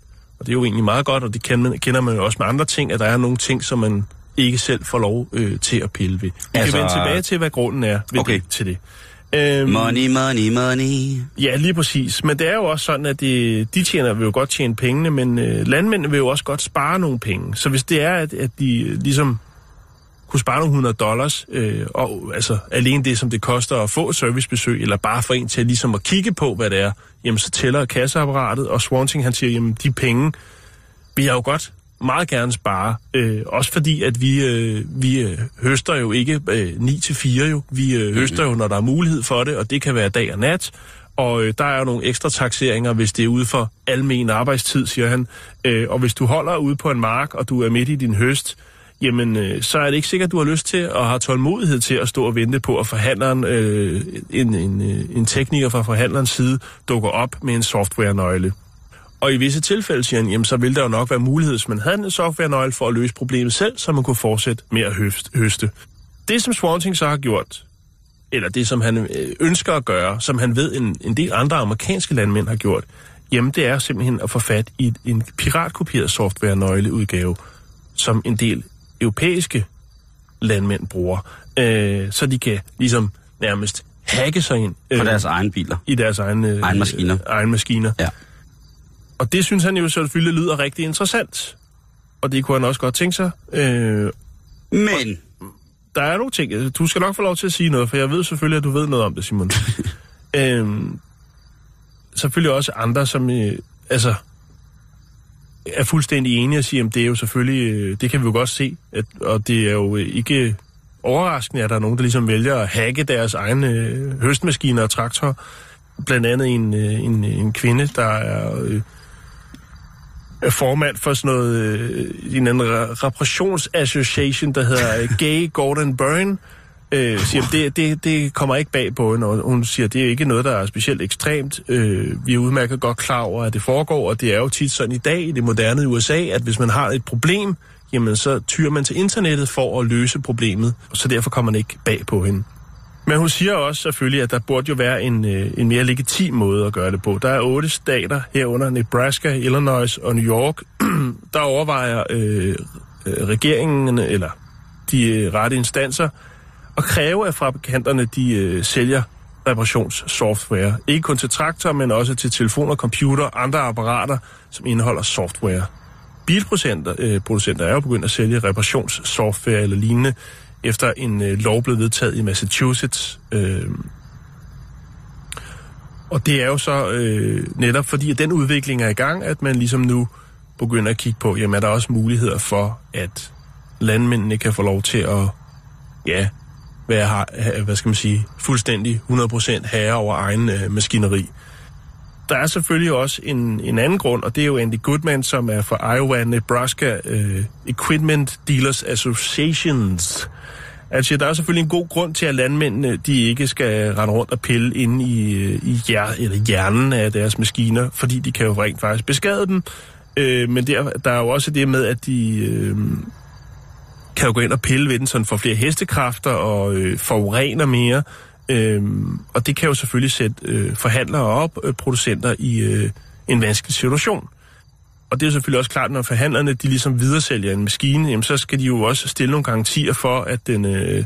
Og det er jo egentlig meget godt, og det kender, kender man jo også med andre ting, at der er nogle ting, som man ikke selv får lov øh, til at pille ved. Vi altså... kan vende tilbage til, hvad grunden er ved okay. det, til det. Øhm, money, money, money. Ja, lige præcis. Men det er jo også sådan, at det, de tjener vil jo godt tjene pengene, men øh, landmændene vil jo også godt spare nogle penge. Så hvis det er, at, at de ligesom kunne spare nogle hundrede dollars, øh, og altså alene det, som det koster at få et servicebesøg, eller bare for en til ligesom at kigge på, hvad det er, jamen så tæller kasseapparatet, og Swanting, han siger, jamen de penge, vi har jo godt meget gerne spare. Øh, også fordi, at vi, øh, vi øh, høster jo ikke øh, ni til fire jo. Vi øh, høster jo, når der er mulighed for det, og det kan være dag og nat. Og øh, der er jo nogle ekstra takseringer, hvis det er ude for almen arbejdstid, siger han. Øh, og hvis du holder ude på en mark, og du er midt i din høst, jamen øh, så er det ikke sikkert, at du har lyst til og har tålmodighed til at stå og vente på, at forhandleren, øh, en, en, en tekniker fra forhandlerens side dukker op med en software-nøgle. Og i visse tilfælde, siger han, jamen, så ville der jo nok være mulighed, hvis man havde en software-nøgle for at løse problemet selv, så man kunne fortsætte med at høste. Det, som Swanting så har gjort, eller det, som han ønsker at gøre, som han ved, en, en del andre amerikanske landmænd har gjort, jamen, det er simpelthen at få fat i en piratkopieret software-nøgleudgave, som en del europæiske landmænd bruger, øh, så de kan ligesom nærmest hacke sig ind. Øh, På deres egen biler. I deres egen, øh, egen maskiner. Øh, egen maskiner. Ja. Og det synes han jo selvfølgelig lyder rigtig interessant. Og det kunne han også godt tænke sig. Øh, Men... Der er nogle ting. Du skal nok få lov til at sige noget, for jeg ved selvfølgelig, at du ved noget om det, Simon. øh, selvfølgelig også andre, som øh, altså, er fuldstændig enige og siger, at det er jo selvfølgelig, øh, det kan vi jo godt se, at, og det er jo ikke overraskende, at der er nogen, der ligesom vælger at hacke deres egne øh, høstmaskiner og traktorer. Blandt andet en, øh, en, en kvinde, der er... Øh, formand for sådan noget, øh, en anden reparationsassociation, der hedder Gay Gordon Byrne, øh, siger, det, det, det kommer ikke bag på hende, og hun siger, det er ikke noget, der er specielt ekstremt. Øh, vi er udmærket godt klar over, at det foregår, og det er jo tit sådan i dag i det moderne U S A, at hvis man har et problem, jamen så tyrer man til internettet for at løse problemet, og så derfor kommer man ikke bag på hende. Men hun siger også selvfølgelig, at der burde jo være en, en mere legitim måde at gøre det på. Der er otte stater herunder Nebraska, Illinois og New York, der overvejer øh, regeringen eller de rette instanser at kræve, at fabrikanterne de øh, sælger reparationssoftware. Ikke kun til traktorer, men også til telefoner, computer og andre apparater, som indeholder software. Bilproducenter øh, producenter er jo begyndt at sælge reparationssoftware eller lignende, efter en øh, lov blev vedtaget i Massachusetts. Øh, og det er jo så øh, netop fordi, at den udvikling er i gang, at man ligesom nu begynder at kigge på, jamen er der også muligheder for, at landmændene kan få lov til at, ja, være, hvad skal man sige, fuldstændig hundrede procent herre over egen øh, maskineri. Der er selvfølgelig også en, en anden grund, og det er jo Andy Goodman, som er fra Iowa Nebraska øh, Equipment Dealers Associations. Altså, der er selvfølgelig en god grund til, at landmændene de ikke skal rende rundt og pille inde i, i hjer, eller hjernen af deres maskiner, fordi de kan jo rent faktisk beskade dem. Øh, men der, der er jo også det med, at de øh, kan jo gå ind og pille ved den, sådan for flere hestekræfter og øh, forurener mere. Øhm, og det kan jo selvfølgelig sætte øh, forhandlere op, øh, producenter i øh, en vanskelig situation. Og det er selvfølgelig også klart, når forhandlerne de ligesom videresælger en maskine, jamen, så skal de jo også stille nogle garantier for, at den øh,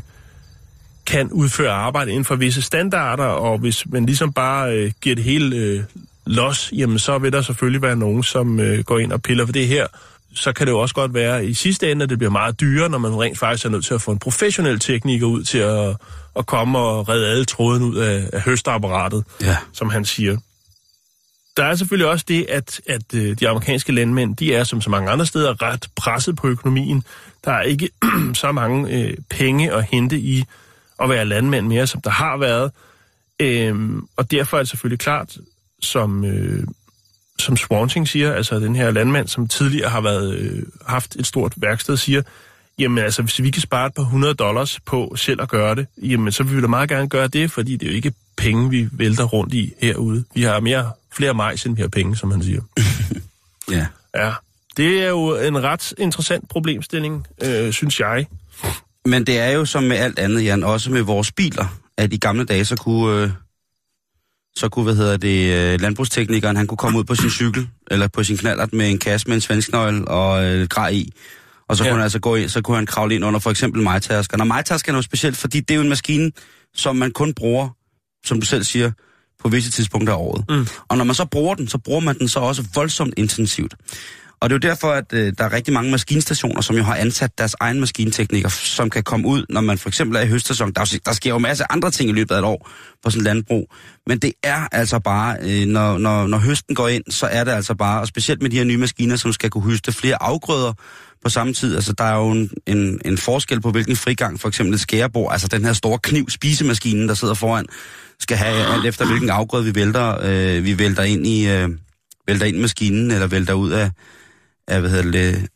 kan udføre arbejde inden for visse standarder, og hvis man ligesom bare øh, giver det hele øh, los, jamen så vil der selvfølgelig være nogen, som øh, går ind og piller for det her. Så kan det jo også godt være i sidste ende, at det bliver meget dyrere, når man rent faktisk er nødt til at få en professionel tekniker ud til at, at komme og redde alle tråden ud af, af høstapparatet, ja. Som han siger. Der er selvfølgelig også det, at, at de amerikanske landmænd, de er som så mange andre steder ret presset på økonomien. Der er ikke så mange øh, penge at hente i at være landmænd mere, som der har været. Øhm, og derfor er det selvfølgelig klart, som... Øh, som Swanting siger, altså den her landmand, som tidligere har været, øh, haft et stort værksted, siger, jamen altså, hvis vi kan spare et par hundrede dollars på selv at gøre det, jamen så vil vi da meget gerne gøre det, fordi det er jo ikke penge, vi vælter rundt i herude. Vi har mere, flere majs, end vi har penge, som han siger. Ja. Ja, det er jo en ret interessant problemstilling, øh, synes jeg. Men det er jo som med alt andet, Jan, også med vores biler, at i gamle dage, så kunne... Øh så kunne, hvad hedder det, landbrugsteknikeren, han kunne komme ud på sin cykel, eller på sin knallert med en kasse med en svensknøgle og øh, grej i. Og så ja. kunne han altså gå ind, så kunne han kravle ind under for eksempel majtaskeren. Og majtaskeren er jo specielt, fordi det er jo en maskine, som man kun bruger, som du selv siger, på visse tidspunkter af året. Mm. Og når man så bruger den, så bruger man den så også voldsomt intensivt. Og det er jo derfor, at øh, der er rigtig mange maskinstationer, som jo har ansat deres egen maskintekniker, som kan komme ud, når man for eksempel er i høstsæson. Der, der sker jo masser af andre ting i løbet af et år på sådan et landbrug. Men det er altså bare, øh, når, når, når høsten går ind, så er det altså bare, og specielt med de her nye maskiner, som skal kunne høste flere afgrøder på samme tid. Altså, der er jo en, en, en forskel på, hvilken frigang for eksempel et skærebord, altså den her store kniv, spisemaskinen, der sidder foran, skal have alt efter, hvilken afgrøde vi vælter, øh, vi vælter ind i, øh, vælter ind i maskinen, eller vælter ud af, af hvad hedder det,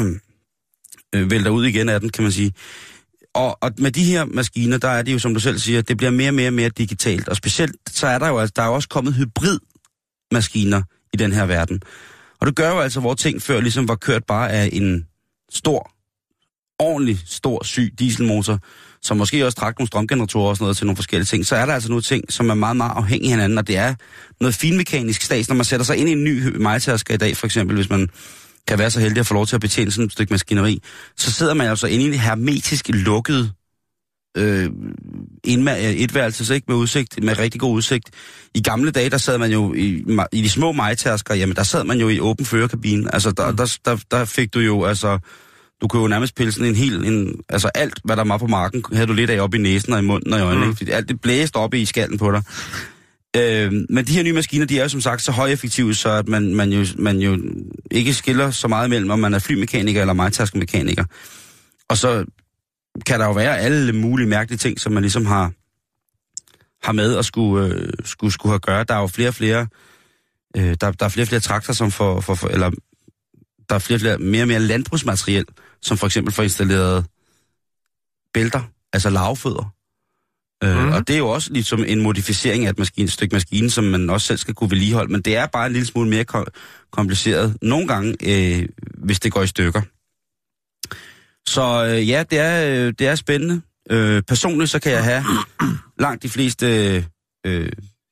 øh, vælter ud igen af den, kan man sige. Og, og med de her maskiner, der er det jo, som du selv siger, det bliver mere og mere og mere digitalt. Og specielt, så er der jo, altså, der er jo også kommet hybridmaskiner i den her verden. Og det gør jo altså, hvor ting før ligesom var kørt bare af en stor, ordentlig stor, syg dieselmotor, som måske også trak nogle strømgeneratorer og sådan noget til nogle forskellige ting, så er der altså nogle ting, som er meget, meget afhængige af hinanden, og det er noget finmekanisk stats. Når man sætter sig ind i en ny majtasker i dag, for eksempel, hvis man kan være så heldig at få lov til at betjene sådan et stykke maskineri, så sidder man altså inde i en hermetisk lukket øh, etværelses, ikke, med udsigt, med rigtig god udsigt. I gamle dage, der sad man jo i, i de små majtasker, jamen der sad man jo i åben førerkabine. Altså der, der, der, der fik du jo, altså, du kunne jo nærmest pille sådan en hel, en, altså alt, hvad der var på marken, havde du lidt af op i næsen og i munden og i øjnene, mm. fordi alt det blæste op i skallen på dig. Øh, men de her nye maskiner, de er jo som sagt så højeffektive, så at man, man, jo, man jo ikke skiller så meget mellem, om man er flymekaniker eller majtaskemekaniker. Og så kan der jo være alle mulige mærkelige ting, som man ligesom har, har med at skulle, øh, skulle, skulle have gøre. Der er jo flere og flere, øh, der, der er flere og flere traktorer, som får, for, for, eller der er flere og flere, mere og mere landbrugsmateriel, som for eksempel får installeret bælter, altså lavfødder. Mm. Øh, og det er jo også ligesom en modificering af et, maskine, et stykke maskine, som man også selv skal kunne vedligeholde, men det er bare en lille smule mere kom- kompliceret nogle gange, øh, hvis det går i stykker. Så øh, ja, det er, øh, det er spændende. Øh, personligt så kan jeg have langt de fleste, øh,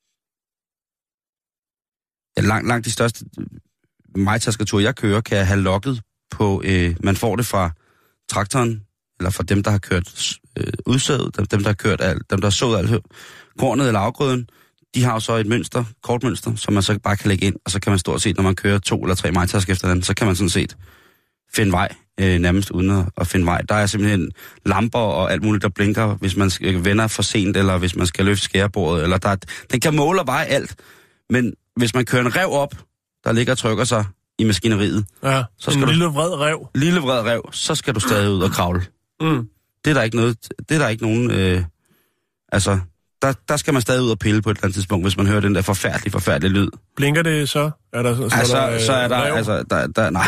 ja, langt, langt de største majtaskerture, jeg kører, kan jeg have logget på, øh, man får det fra traktoren, eller fra dem, der har kørt øh, udsædet, dem, dem, der har kørt alt, dem, der har sået alt kornet eller afgrøden, de har jo så et mønster, kortmønster, som man så bare kan lægge ind, og så kan man stort set, når man kører to eller tre majtasker efter den, så kan man sådan set finde vej, øh, nærmest uden at, at finde vej. Der er simpelthen lamper og alt muligt, der blinker, hvis man vender for sent, eller hvis man skal løfte skærebordet, eller der er, den kan måle og veje alt, men hvis man kører en rev op, der ligger og trykker sig i maskineriet. Ja, så skal en du, lille vred rev. Lille vred rev, så skal du stadig ud og kravle. Mm. Det er der ikke noget, det er der ikke nogen, øh, altså, der, der skal man stadig ud og pille på et eller andet tidspunkt, hvis man hører den der forfærdelige, forfærdelige lyd. Blinker det så? Er der, så, altså, der, øh, så er der, rev? altså, der, der, nej.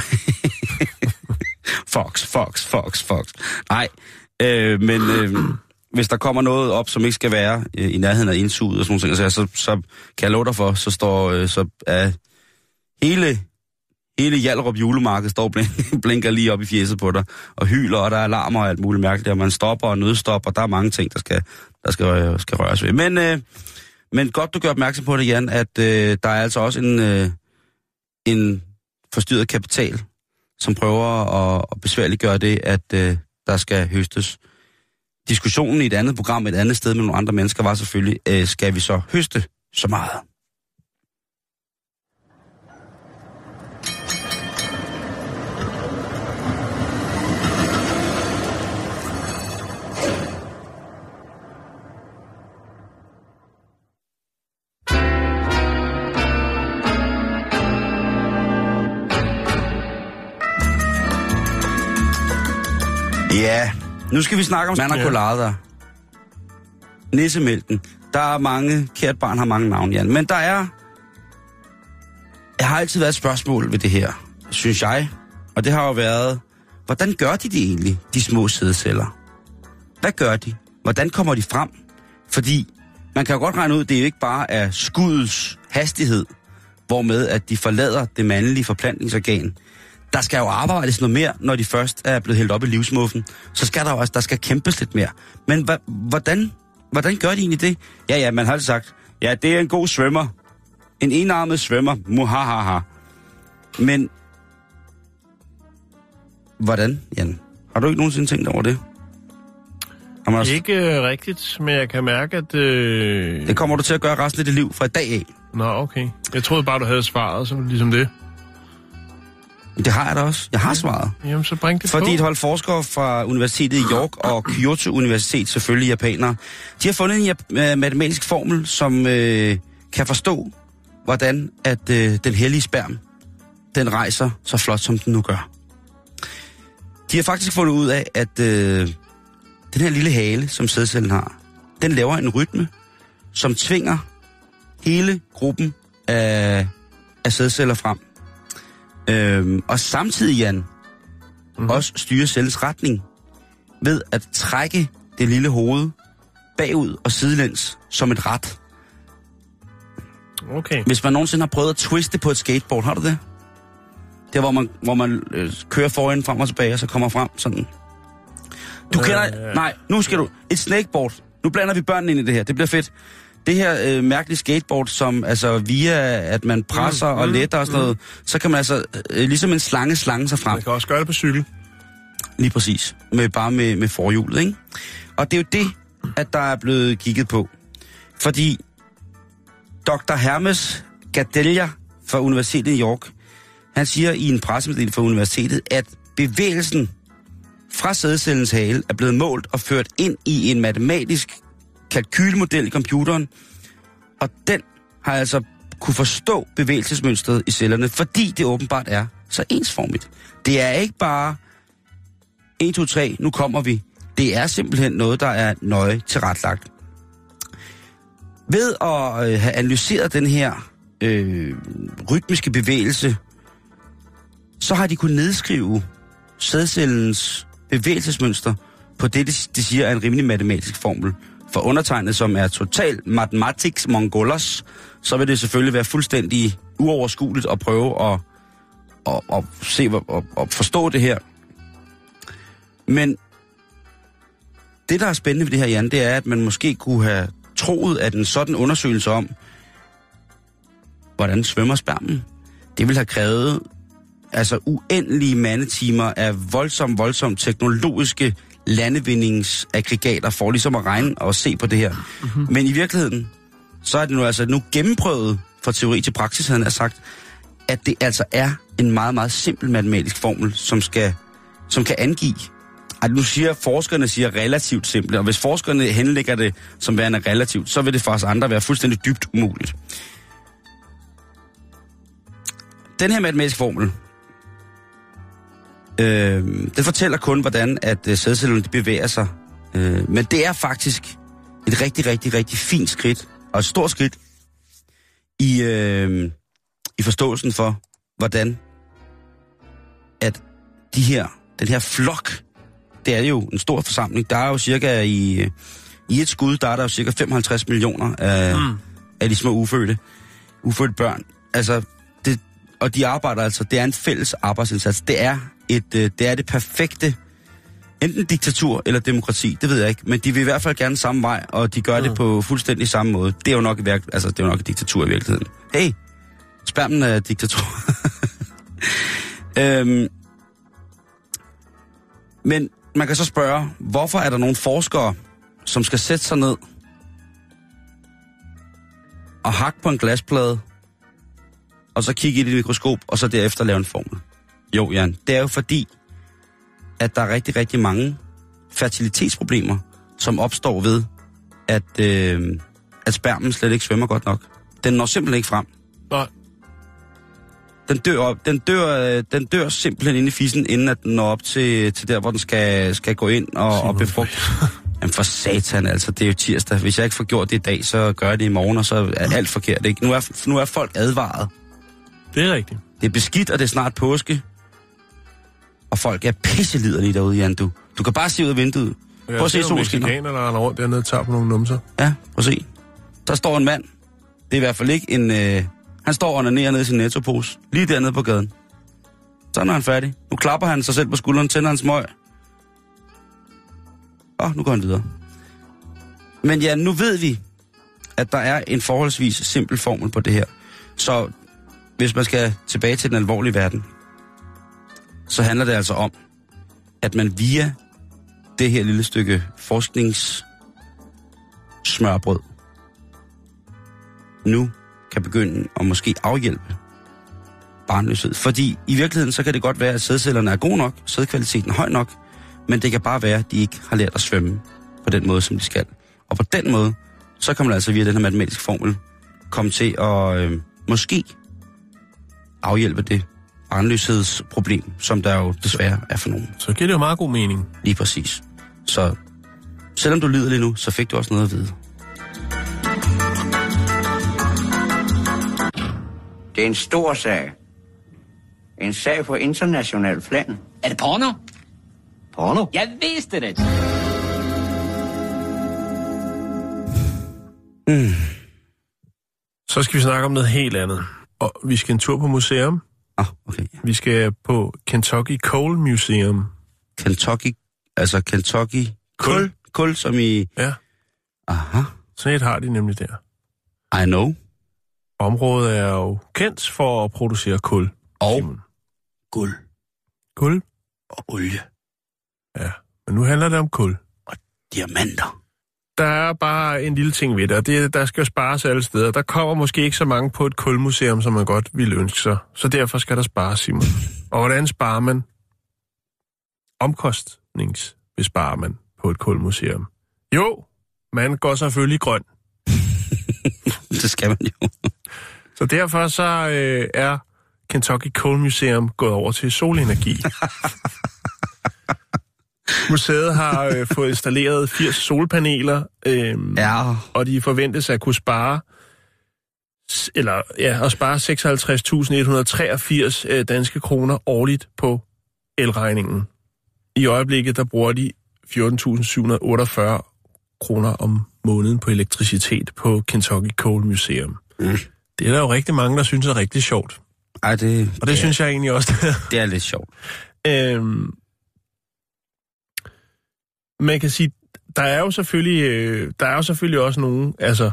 Fox, fox, fox, fox. Nej, øh, men øh, hvis der kommer noget op, som ikke skal være øh, i nærheden af indsuget og sådan noget, så, så, så kan jeg love dig for, så står, øh, så er hele, hele Hjallerup julemarked står blink, blinker lige op i fjeset på dig, og hyler, og der er alarmer og alt muligt mærkeligt, og man stopper og nødstopper, der er mange ting, der skal, der skal, øh, skal røres ved. Men, øh, men godt, du gør opmærksom på det, Jan, at øh, der er altså også en, øh, en forstyrret kapital, som prøver at, at besværliggøre det, at øh, der skal høstes. Diskussionen i et andet program, et andet sted med nogle andre mennesker, var selvfølgelig, øh, skal vi så høste så meget? Ja, nu skal vi snakke om manna colada. Nissemælken. Der er mange, kært barn har mange navne, Jan. Men der er, jeg har altid været et spørgsmål ved det her, synes jeg. Og det har jo været, hvordan gør de det egentlig, de små sædceller? Hvad gør de? Hvordan kommer de frem? Fordi man kan jo godt regne ud, det er jo ikke bare af skuddets hastighed, hvormed at de forlader det mandlige forplantningsorgan. Der skal jo arbejdes noget mere, når de først er blevet hældt op i livsmuffen. Så skal der jo også, der skal kæmpes lidt mere. Men hva, hvordan, hvordan gør de egentlig det? Ja, ja, man har altid sagt, Ja, det er en god svømmer. En enarmet svømmer. Muhahaha. Men... Hvordan, Jan? Har du ikke nogensinde tænkt over det? Også... Ikke øh, rigtigt, men jeg kan mærke, at... Øh... Det kommer du til at gøre resten af dit liv fra i dag af. Nå, okay. Jeg troede bare, du havde svaret, så var det ligesom det. Det har jeg da også. Jeg har svaret. Jamen, så bring det Fordi på. et hold forskere fra Universitetet i York og Kyoto Universitet, selvfølgelig japanere, de har fundet en matematisk formel, som øh, kan forstå, hvordan at øh, den hellige sperm, den rejser så flot, som den nu gør. De har faktisk fundet ud af, at øh, den her lille hale, som sædcellen har, den laver en rytme, som tvinger hele gruppen af, af sædceller frem. Øhm, og samtidig, Jan, mm-hmm. også styrer cellens retning ved at trække det lille hoved bagud og sidelæns som et rat. Okay. Hvis man nogensinde har prøvet at twiste på et skateboard, har du det? Det er, hvor man, hvor man øh, kører foran frem og tilbage, og så kommer frem sådan. Du kender... Øh, ja. Nej, nu skal du... Et snakeboard. Nu blander vi børnene ind i det her. Det bliver fedt. Det her øh, mærkelige skateboard, som altså via at man presser mm, og letter og sådan mm. noget, så kan man altså øh, ligesom en slange slange sig frem. Man kan også gøre det på cykel. Lige præcis. Med, bare med, med forhjulet, ikke? Og det er jo det, at der er blevet kigget på. Fordi doktor Hermes Gadelia fra Universitetet i York, han siger i en pressemeddelelse fra universitetet, at bevægelsen fra sædcellens hale er blevet målt og ført ind i en matematisk kalkylmodel i computeren, og den har altså kunne forstå bevægelsesmønstret i cellerne, fordi det åbenbart er så ensformigt. Det er ikke bare en, to, tre, nu kommer vi. Det er simpelthen noget, der er nøje tilretlagt. Ved at øh, have analyseret den her øh, rytmiske bevægelse, så har de kunnet nedskrive sædcellens bevægelsesmønster på det, de siger er en rimelig matematisk formel. For undertegnet, som er total mathematics mongolos, så vil det selvfølgelig være fuldstændig uoverskueligt at prøve at, at, at se og at forstå det her. Men det, der er spændende ved det her, Jan, det er, at man måske kunne have troet, at en sådan undersøgelse om, hvordan svømmer spermen, det ville have krævet altså uendelige mandetimer af voldsomt, voldsomt teknologiske landevindingsaggregater for ligesom at regne og se på det her. Mm-hmm. Men i virkeligheden, så er det nu altså nu gennemprøvet fra teori til praksis, han har sagt, at det altså er en meget, meget simpel matematisk formel, som skal, som kan angive. At nu siger forskerne siger relativt simpelt, og hvis forskerne henlægger det som værende relativt, så vil det for os andre være fuldstændig dybt umuligt. Den her matematiske formel, Øh, den fortæller kun, hvordan at øh, sædcellerne bevæger sig. Øh, men det er faktisk et rigtig, rigtig, rigtig fint skridt, og et stort skridt i, øh, i forståelsen for, hvordan at de her, den her flok, det er jo en stor forsamling. Der er jo cirka i, i et skud, der er der jo cirka femoghalvtreds millioner af, mm. af de små ufødte, ufødte børn. Altså, det, og de arbejder altså, det er en fælles arbejdsindsats. Det er Et, det er det perfekte, enten diktatur eller demokrati, det ved jeg ikke, men de vil i hvert fald gerne samme vej, og de gør ja. det på fuldstændig samme måde. Det er jo nok, altså, det er jo nok et diktatur i virkeligheden. Hey, spermen er diktatur. øhm, men man kan så spørge, hvorfor er der nogle forskere, som skal sætte sig ned og hakke på en glasplade, og så kigge i det mikroskop, og så derefter lave en formel? Jo, Jan, det er jo fordi, at der er rigtig, rigtig mange fertilitetsproblemer, som opstår ved, at, øh, at spermen slet ikke svømmer godt nok. Den når simpelthen ikke frem. Nej. Den dør, op, den dør, den dør simpelthen inde i fissen, inden at den når op til, til der, hvor den skal, skal gå ind og, og befrugte. Jamen for satan, altså, det er jo tirsdag. Hvis jeg ikke får gjort det i dag, så gør jeg det i morgen, og så er alt forkert, ikke? Nu er, nu er folk advaret. Det er rigtigt. Det er beskidt, og det er snart påske. Og folk er pisseliderlige derude, Jan, du. Du kan bare se ud af vinduet. Prøv at se solskinner. Der er rundt dernede og tager på nogle numser. Ja, prøv at se. Der står en mand. Det er i hvert fald ikke en... Øh, han står og onanerer nede i sin nettopose. Lige dernede på gaden. Så er han færdig. Nu klapper han sig selv på skulderen, tænder hans smøg. Åh, nu går han videre. Men ja, nu ved vi, at der er en forholdsvis simpel formel på det her. Så hvis man skal tilbage til den alvorlige verden, så handler det altså om, at man via det her lille stykke forskningssmørbrød nu kan begynde at måske afhjælpe barnløshed. Fordi i virkeligheden, så kan det godt være, at sædcellerne er gode nok, sædkvaliteten er høj nok, men det kan bare være, at de ikke har lært at svømme på den måde, som de skal. Og på den måde, så kan man altså via den her matematiske formel komme til at øh, måske afhjælpe det barnløshedsproblem, som der jo desværre er for nogen. Så giver det jo meget god mening. Lige præcis. Så selvom du lider lige nu, så fik du også noget at vide. Det er en stor sag. En sag for international plan. Er det porno? Porno? Jeg vidste det. Mm. Så skal vi snakke om noget helt andet. Og vi skal en tur på museum. Ah, okay. Vi skal på Kentucky Coal Museum. Kentucky, altså Kentucky kul, kul som i... Ja. Aha. Sådan et har de nemlig der. I know. Området er jo kendt for at producere kul. Og Simon. guld. Kul? Og olie. Ja, men nu handler det om kul. Og diamanter. Der er bare en lille ting ved det, og det, der skal spares alle steder. Der kommer måske ikke så mange på et kulmuseum, som man godt ville ønske sig. Så derfor skal der spares, Simon. Og hvordan sparer man? Omkostningsbesparer man på et kulmuseum? Jo, man går selvfølgelig grøn. Det skal man jo. Så derfor så øh, er Kentucky Coal Museum gået over til solenergi. Museet har øh, fået installeret firs solpaneler, øh, Ja. og de forventes at kunne spare eller ja, at spare seksoghalvtreds tusind et hundrede og treogfirs øh, danske kroner årligt på elregningen. I øjeblikket der bruger de fjorten tusind syv hundrede og otteogfyrre kroner om måneden på elektricitet på Kentucky Coal Museum. Mm. Det er der jo rigtig mange, der synes er rigtig sjovt. Ej, det, Og det ja, synes jeg egentlig også. det er lidt sjovt. øhm, man kan sige, der er jo selvfølgelig, øh, der er jo selvfølgelig også nogen, altså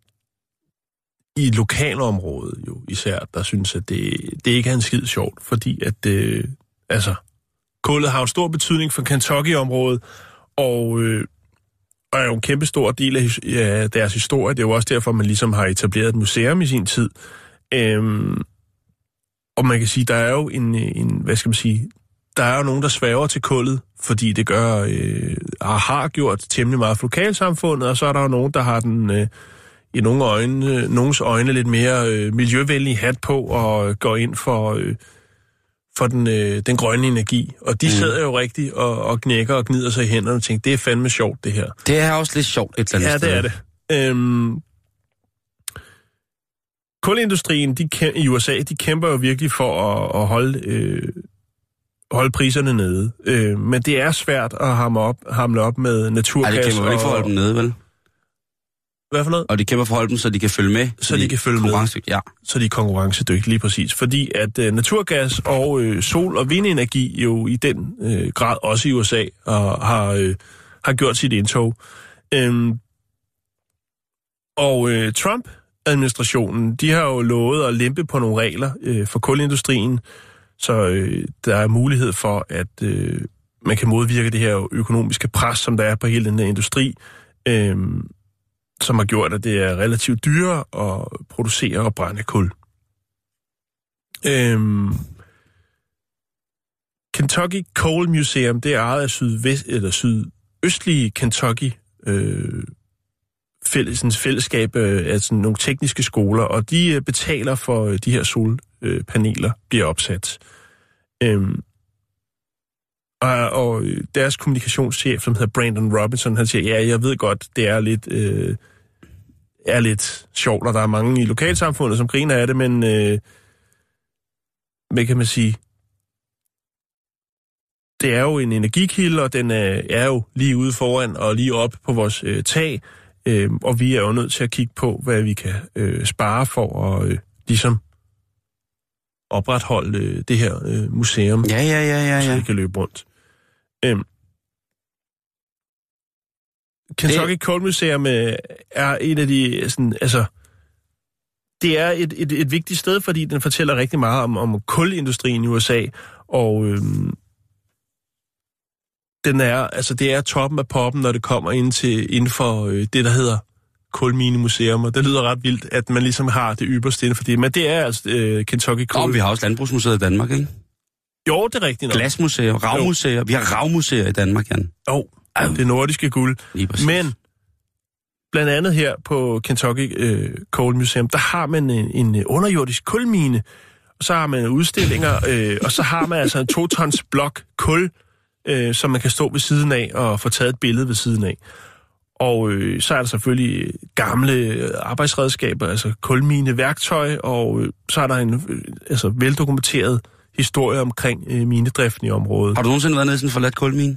i lokalområdet jo især, der synes, at det, det ikke er en skid sjovt, fordi at, øh, altså, kullet har en stor betydning for Kentucky-området, og, øh, og er jo en kæmpe stor del af, af deres historie. Det er jo også derfor, man ligesom har etableret et museum i sin tid. Øhm, og man kan sige, der er jo en, en, hvad skal man sige, der er jo nogen, der sværger til kullet, fordi det gør, øh, har gjort temmelig meget for lokalsamfundet, og så er der jo nogen, der har den øh, i nogle øjne, nogens øjne lidt mere øh, miljøvenlige hat på og går ind for, øh, for den, øh, den grønne energi. Og de mm. sidder jo rigtigt og, og knækker og gnider sig i hænderne og tænker, det er fandme sjovt, det her. Det er også lidt sjovt et eller andet Ja, sted. det er det. Øhm, kulindustrien de kæm- i U S A, de kæmper jo virkelig for at, at holde, øh, holde priserne nede. Øh, men det er svært at hamle op, hamle op med naturgas. Ej, det kæmper vel ikke for at holde dem nede, vel? Hvad for noget? Og de kæmper for at holde dem, så de kan følge med. Så de kan følge med. Ja. Så de er konkurrencedygtige, lige præcis. Fordi at øh, naturgas og øh, sol- og vindenergi jo i den øh, grad, også i U S A, og har, øh, har gjort sit indtog. Øhm, og øh, Trump-administrationen, de har jo lovet at lempe på nogle regler øh, for kulindustrien, så øh, der er mulighed for, at øh, man kan modvirke det her økonomiske pres, som der er på hele den her industri, øh, som har gjort, at det er relativt dyrere at producere og brænde kul. Øhm, Kentucky Coal Museum, det er ejet af sydvest, eller sydøstlige Kentucky øh, fælles, fællesskab af altså nogle tekniske skoler, og de øh, betaler for øh, de her solpaneler, bliver opsat. Øhm, og, og deres kommunikationschef, som hedder Brandon Robinson, han siger, ja, jeg ved godt, det er lidt, øh, er lidt sjovt, og der er mange i lokalsamfundet, som griner af det, men øh, hvad kan man sige? Det er jo en energikilde, og den er, er jo lige ude foran og lige op på vores øh, tag, øh, og vi er jo nødt til at kigge på, hvad vi kan øh, spare for at øh, ligesom opretholde øh, det her øh, museum, Ja, ja, ja, ja, så ja. det kan løbe rundt. Øhm. Kentucky det... Coal Museum er en af de, sådan, altså, det er et, et, et vigtigt sted, fordi den fortæller rigtig meget om, om kulindustrien i U S A, og øhm, den er, altså, det er toppen af poppen, når det kommer ind, til, inden for øh, det, der hedder Kulminemuseum, og det lyder ret vildt, at man ligesom har det ypperste inden for det, men det er altså øh, Kentucky Coal. Og vi har også Landbrugsmuseet i Danmark, ikke? Jo, det er rigtigt nok. Glasmuseer, ravmuseer. Vi har ravmuseer i Danmark, Jan. Jo, oh, det nordiske guld. Men blandt andet her på Kentucky øh, Coal Museum, der har man en, en underjordisk kulmine, og så har man udstillinger, øh, og så har man altså en to-tons blok kul, øh, som man kan stå ved siden af og få taget et billede ved siden af. Og øh, så er der selvfølgelig gamle arbejdsredskaber, altså kulmineværktøj, og øh, så er der en øh, altså veldokumenteret historie omkring øh, minedriften i området. Har du nogensinde været nede i sådan en forladt kulmine?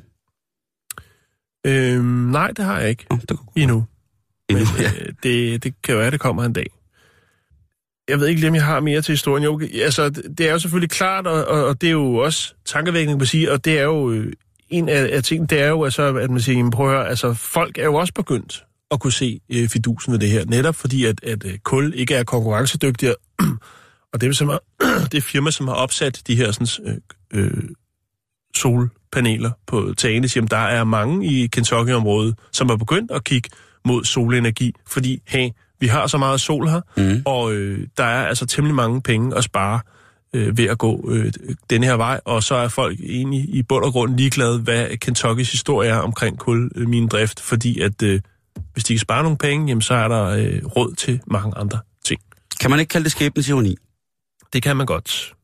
Øhm, nej, det har jeg ikke. Oh, det Endnu. Endnu, Men, ja. øh, det, det kan jo være, at det kommer en dag. Jeg ved ikke lige, om jeg har mere til historien. Jo, altså, det er jo selvfølgelig klart, og, og, og det er jo også tankevækkende, kan sige, og det er jo øh, en af, af tingene, det er jo altså, at man siger, jamen, prøv at høre, altså, folk er jo også begyndt at kunne se øh, fidusen ved det her, netop fordi, at, at øh, kul ikke er konkurrencedygtigere, og det er, som er, det er firma, som har opsat de her sådan, øh, øh, solpaneler på tagene, siger, der er mange i Kentucky-området, som er begyndt at kigge mod solenergi, fordi, hey, vi har så meget sol her, mm. og øh, der er altså temmelig mange penge at spare øh, ved at gå øh, denne her vej, og så er folk egentlig i bund og grund ligeglade, hvad Kentuckys historie er omkring kulminedrift, fordi at øh, hvis de kan spare nogle penge, jamen, så er der øh, råd til mange andre ting. Kan man ikke kalde det skæbnens ironi? Det kan man godt.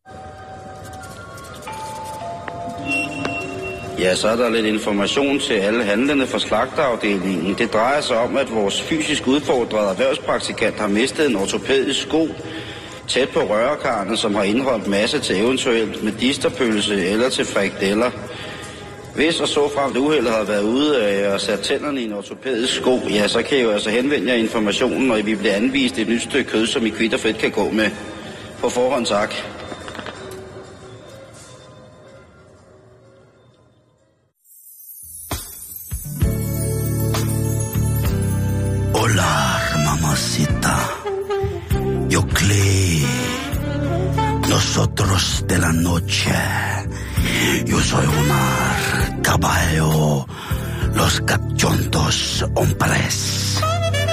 Ja, så er der lidt information til alle handlende fra slagterafdelingen. Det drejer sig om, at vores fysisk udfordrede erhvervspraktikant har mistet en ortopædisk sko tæt på rørekarne, som har indeholdt masse til eventuelt medisterpølse eller til frikadeller. Hvis og så frem det uheld har været ude og sat tænderne i en ortopædisk sko, ja, så kan I jo altså henvende jer informationen, når vi bliver anvist et nyt stykke kød, som I kvitt og frit kan gå med. På forhånd tak. Hola, mamacita. Yo creo nosotros de la noche. Yo soy un caballo. Los cachondos hombres.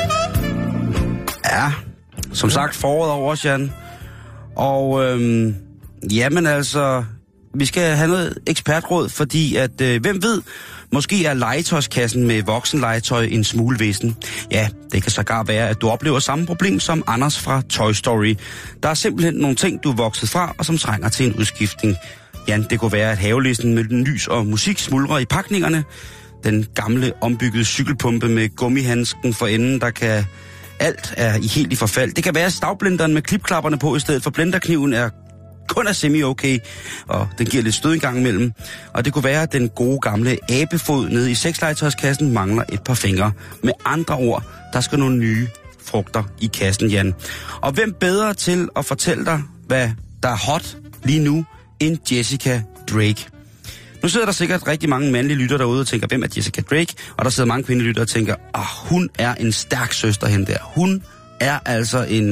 Ja, som sagt foråret over os, Jan. Og øhm, jamen altså, vi skal have noget ekspertråd, fordi at, øh, hvem ved, måske er legetøjskassen med voksenlegetøj en smule væsen. Ja, det kan sågar være, at du oplever samme problem som Anders fra Toy Story. Der er simpelthen nogle ting, du er vokset fra, og som trænger til en udskiftning. Jan, det kunne være, at havelisten med lys og musik smuldrer i pakningerne. Den gamle ombyggede cykelpumpe med gummihandsken for enden, der kan... Alt er i helt i forfald. Det kan være stavblenderen med klipklapperne på i stedet for blenderkniven er kun er semi-okay, og den giver lidt stød en gang imellem. Og det kunne være, at den gode gamle abefod nede i sexlegetøjskassen mangler et par fingre. Med andre ord, der skal nogle nye frugter i kassen, Jan. Og hvem bedre til at fortælle dig, hvad der er hot lige nu, end Jessica Drake? Nu sidder der sikkert rigtig mange mandlige lytter derude og tænker, hvem er Jessica Drake? Og der sidder mange kvindelige lytter og tænker, ah, hun er en stærk søster hende der. Hun er altså en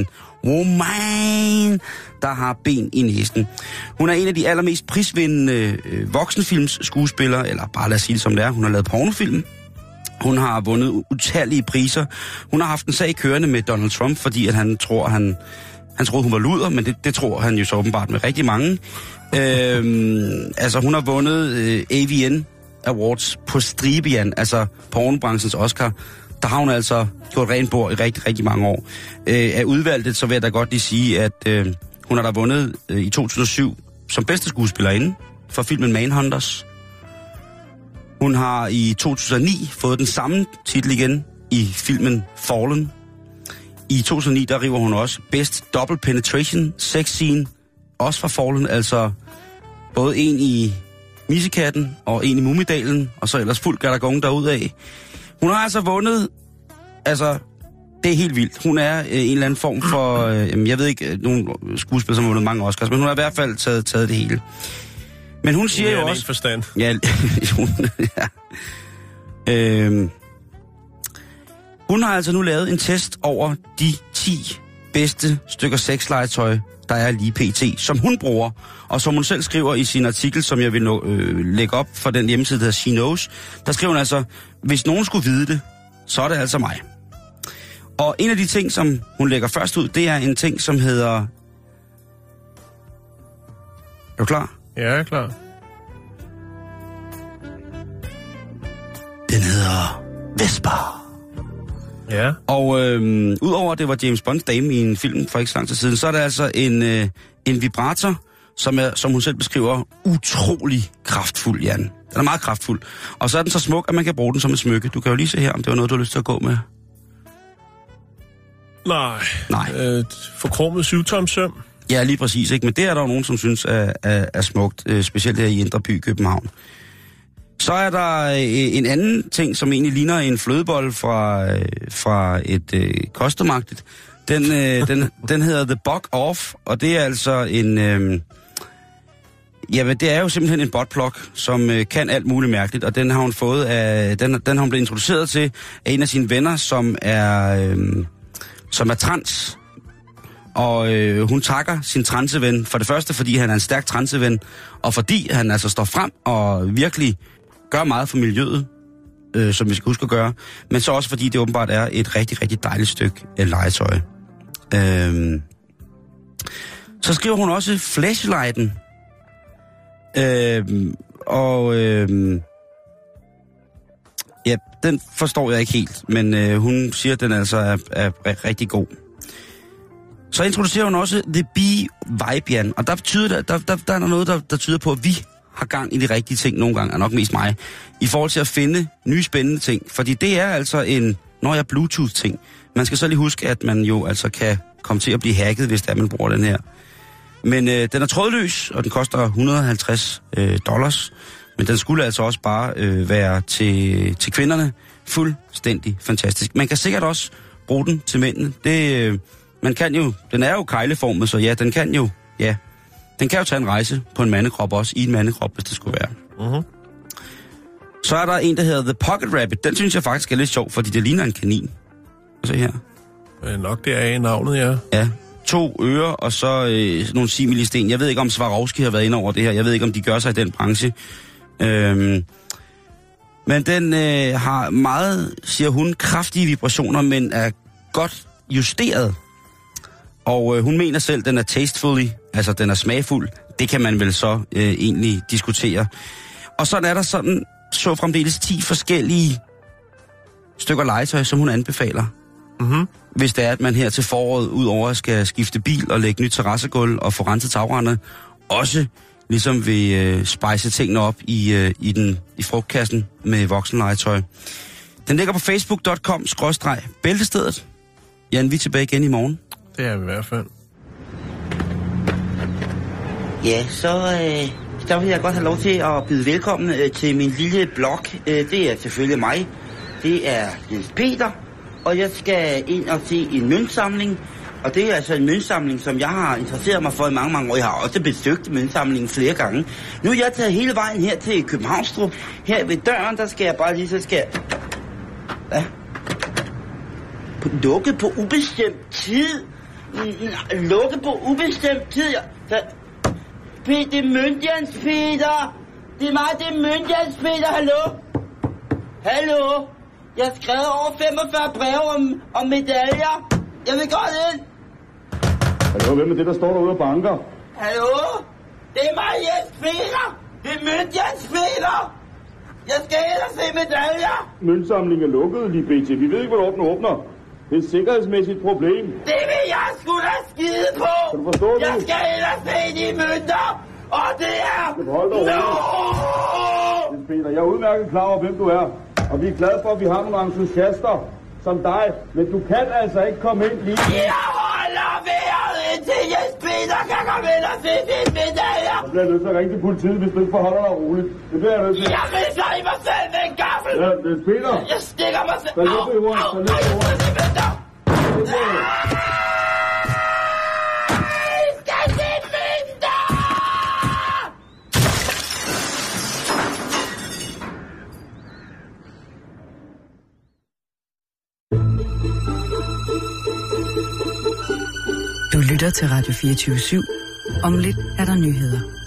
woman, der har ben i næsen. Hun er en af de allermest prisvindende øh, voksenfilms skuespillere, eller bare lad os sige det som det er. Hun har lavet pornofilm. Hun har vundet utallige priser. Hun har haft en sag kørende med Donald Trump, fordi at han tror, han, han troede, hun var luder, men det, det tror han jo så åbenbart med rigtig mange. øhm, altså, hun har vundet øh, A V N Awards på stribe, altså pornobranchens Oscar. Der har hun altså gjort rent bord i rigtig, rigtig mange år. Øh, af udvalgtet, så vil jeg da godt lige sige, at øh, hun har da vundet øh, i to tusind og syv som bedste skuespillerinde for filmen Manhunters. Hun har i to tusind og ni fået den samme titel igen i filmen Fallen. I to tusind og ni, der river hun også Best Double Penetration Sex Scene, også fra Fallen, altså både en i Missekatten og en i Mumidalen, og så ellers fuld galagon derudaf. Hun har altså vundet, altså, det er helt vildt. Hun er øh, en eller anden form for, øh, jeg ved ikke, nogle skuespillere, som har vundet mange Oscars, men hun har i hvert fald taget, taget det hele. Men hun siger ja, jo også... forstand. Ja, hun, ja. Øhm, Hun har altså nu lavet en test over de ti bedste stykker sexlegetøj, der er lige pt., som hun bruger, og som hun selv skriver i sin artikel, som jeg vil nå, øh, lægge op for den hjemmeside, der hedder She Knows. Der skriver hun altså, hvis nogen skulle vide det, så er det altså mig. Og en af de ting, som hun lægger først ud, det er en ting, som hedder... Er du klar? Ja, jeg er klar. Den hedder Vesper. Ja. Og øh, udover at det var James Bonds dame i en film for ikke så lang tid siden, så er der altså en, øh, en vibrator, som er, som hun selv beskriver, utrolig kraftfuld, Jan. Den er meget kraftfuld. Og så er den så smuk, at man kan bruge den som et smykke. Du kan jo lige se her, om det var noget, du har lyst til at gå med. Nej. Nej. Øh, forkromet syvtomsøm. Ja, lige præcis, ikke? Men det er der jo nogen, som synes er, er, er smukt, øh, specielt her i Indre By, København. Så er der øh, en anden ting, som egentlig ligner en flødebold fra, øh, fra et øh, kostumagtigt. Den, øh, den, den hedder The Bug Off, og det er altså en... Øh, jamen, det er jo simpelthen en buttplug, som øh, kan alt muligt mærkeligt, og den har hun fået af... Den, den har hun blevet introduceret til af en af sine venner, som er, øh, som er trans. Og øh, hun takker sin transeven for det første, fordi han er en stærk transeven, og fordi han altså står frem og virkelig gør meget for miljøet, øh, som vi skal huske at gøre, men så også fordi det åbenbart er et rigtig, rigtig dejligt stykke øh, legetøj. Øh, så skriver hun også flashlighten, øh, og øh, ja, den forstår jeg ikke helt, men øh, hun siger, at den altså er, er, er rigtig god. Så introducerer hun også The Bee Vibe, Jan, og der, betyder, der, der, der er noget, der, der tyder på, at vi har gang i de rigtige ting nogle gange, og nok mest mig, i forhold til at finde nye spændende ting. Fordi det er altså en, når jeg Bluetooth-ting. Man skal så lige huske, at man jo altså kan komme til at blive hacket, hvis det er, man bruger den her. Men øh, den er trådløs, og den koster et hundrede og halvtreds øh, dollars. Men den skulle altså også bare øh, være til, til kvinderne fuldstændig fantastisk. Man kan sikkert også bruge den til mændene. Det... Øh, Man kan jo, den er jo kegleformet, så ja, den kan jo, ja, den kan jo tage en rejse på en mandekrop også, i en mandekrop, hvis det skulle være. Uh-huh. Så er der en, der hedder The Pocket Rabbit. Den synes jeg faktisk er lidt sjov, fordi det ligner en kanin. Se her. Øh, nok det er i navnet, ja. Ja, to ører og så øh, nogle similisten. Jeg ved ikke, om Swarovski har været inde over det her. Jeg ved ikke, om de gør sig i den branche. Øhm, men den øh, har meget, siger hun, kraftige vibrationer, men er godt justeret. Og øh, hun mener selv, den er tastefully, altså den er smagfuld. Det kan man vel så øh, egentlig diskutere. Og så er der sådan, så fremdeles ti forskellige stykker legetøj, som hun anbefaler. Mm-hmm. Hvis det er, at man her til foråret, udover skal skifte bil og lægge nyt terrassegulv og få renset tagrender, også ligesom vil øh, spejse tingene op i, øh, i, den, i frugtkassen med voksenlegetøj. Den ligger på facebook punktum com skråstreg bæltestedet. Jan, vi er tilbage igen i morgen. Det er vi i hvert fald. Ja, så, øh, så vil jeg godt have lov til at byde velkommen øh, til min lille blog. Øh, det er selvfølgelig mig. Det er Jens Peter, og jeg skal ind og se en møntsamling. Og det er altså en møntsamling, som jeg har interesseret mig for i mange, mange år. Jeg har også besøgt møntsamlingen flere gange. Nu er jeg taget hele vejen her til Københavnstrup. Her ved døren, der skal jeg bare lige så skal... Hvad? Lukke på ubestemt tid. Lukke på ubestemt tid. Så... Det er Møntjans Peter. Det er mig, det er Møntjans Peter. Hallo? Hallo? Jeg har skrevet over femogfyrre breve om, om medaljer. Jeg vil godt ind. Hallo, hvem er det, der står derude og banker? Hallo? Det er mig, Jens Peter. Det er Møntjans Peter. Jeg skal ind og se medaljer. Møntsamlingen er lukket lige pt. Vi ved ikke, hvornår den åbner. Det er et sikkerhedsmæssigt problem. Det vil jeg sgu da skide på. Kan du forstå det? Jeg skal ind og se de mønter. Og det er... Hold da no! Jens Peter, jeg er udmærket klar over, hvem du er. Og vi er glade for, at vi har nogle entusiaster som dig. Men du kan altså ikke komme ind lige... Jeg holder vejret indtil Jens Peter kan komme ind og se sine medaljer. Jeg bliver nødt til at ringe til politiet, hvis du ikke forholder dig roligt. Det bliver jeg nødt til. Jeg ridser i mig selv med en gaffel. Ja, Jens Peter. Jeg stikker mig selv. Der løber i jorden. Der løber i jorden. lytter til Radio fireogtyve syv. Om lidt er der nyheder.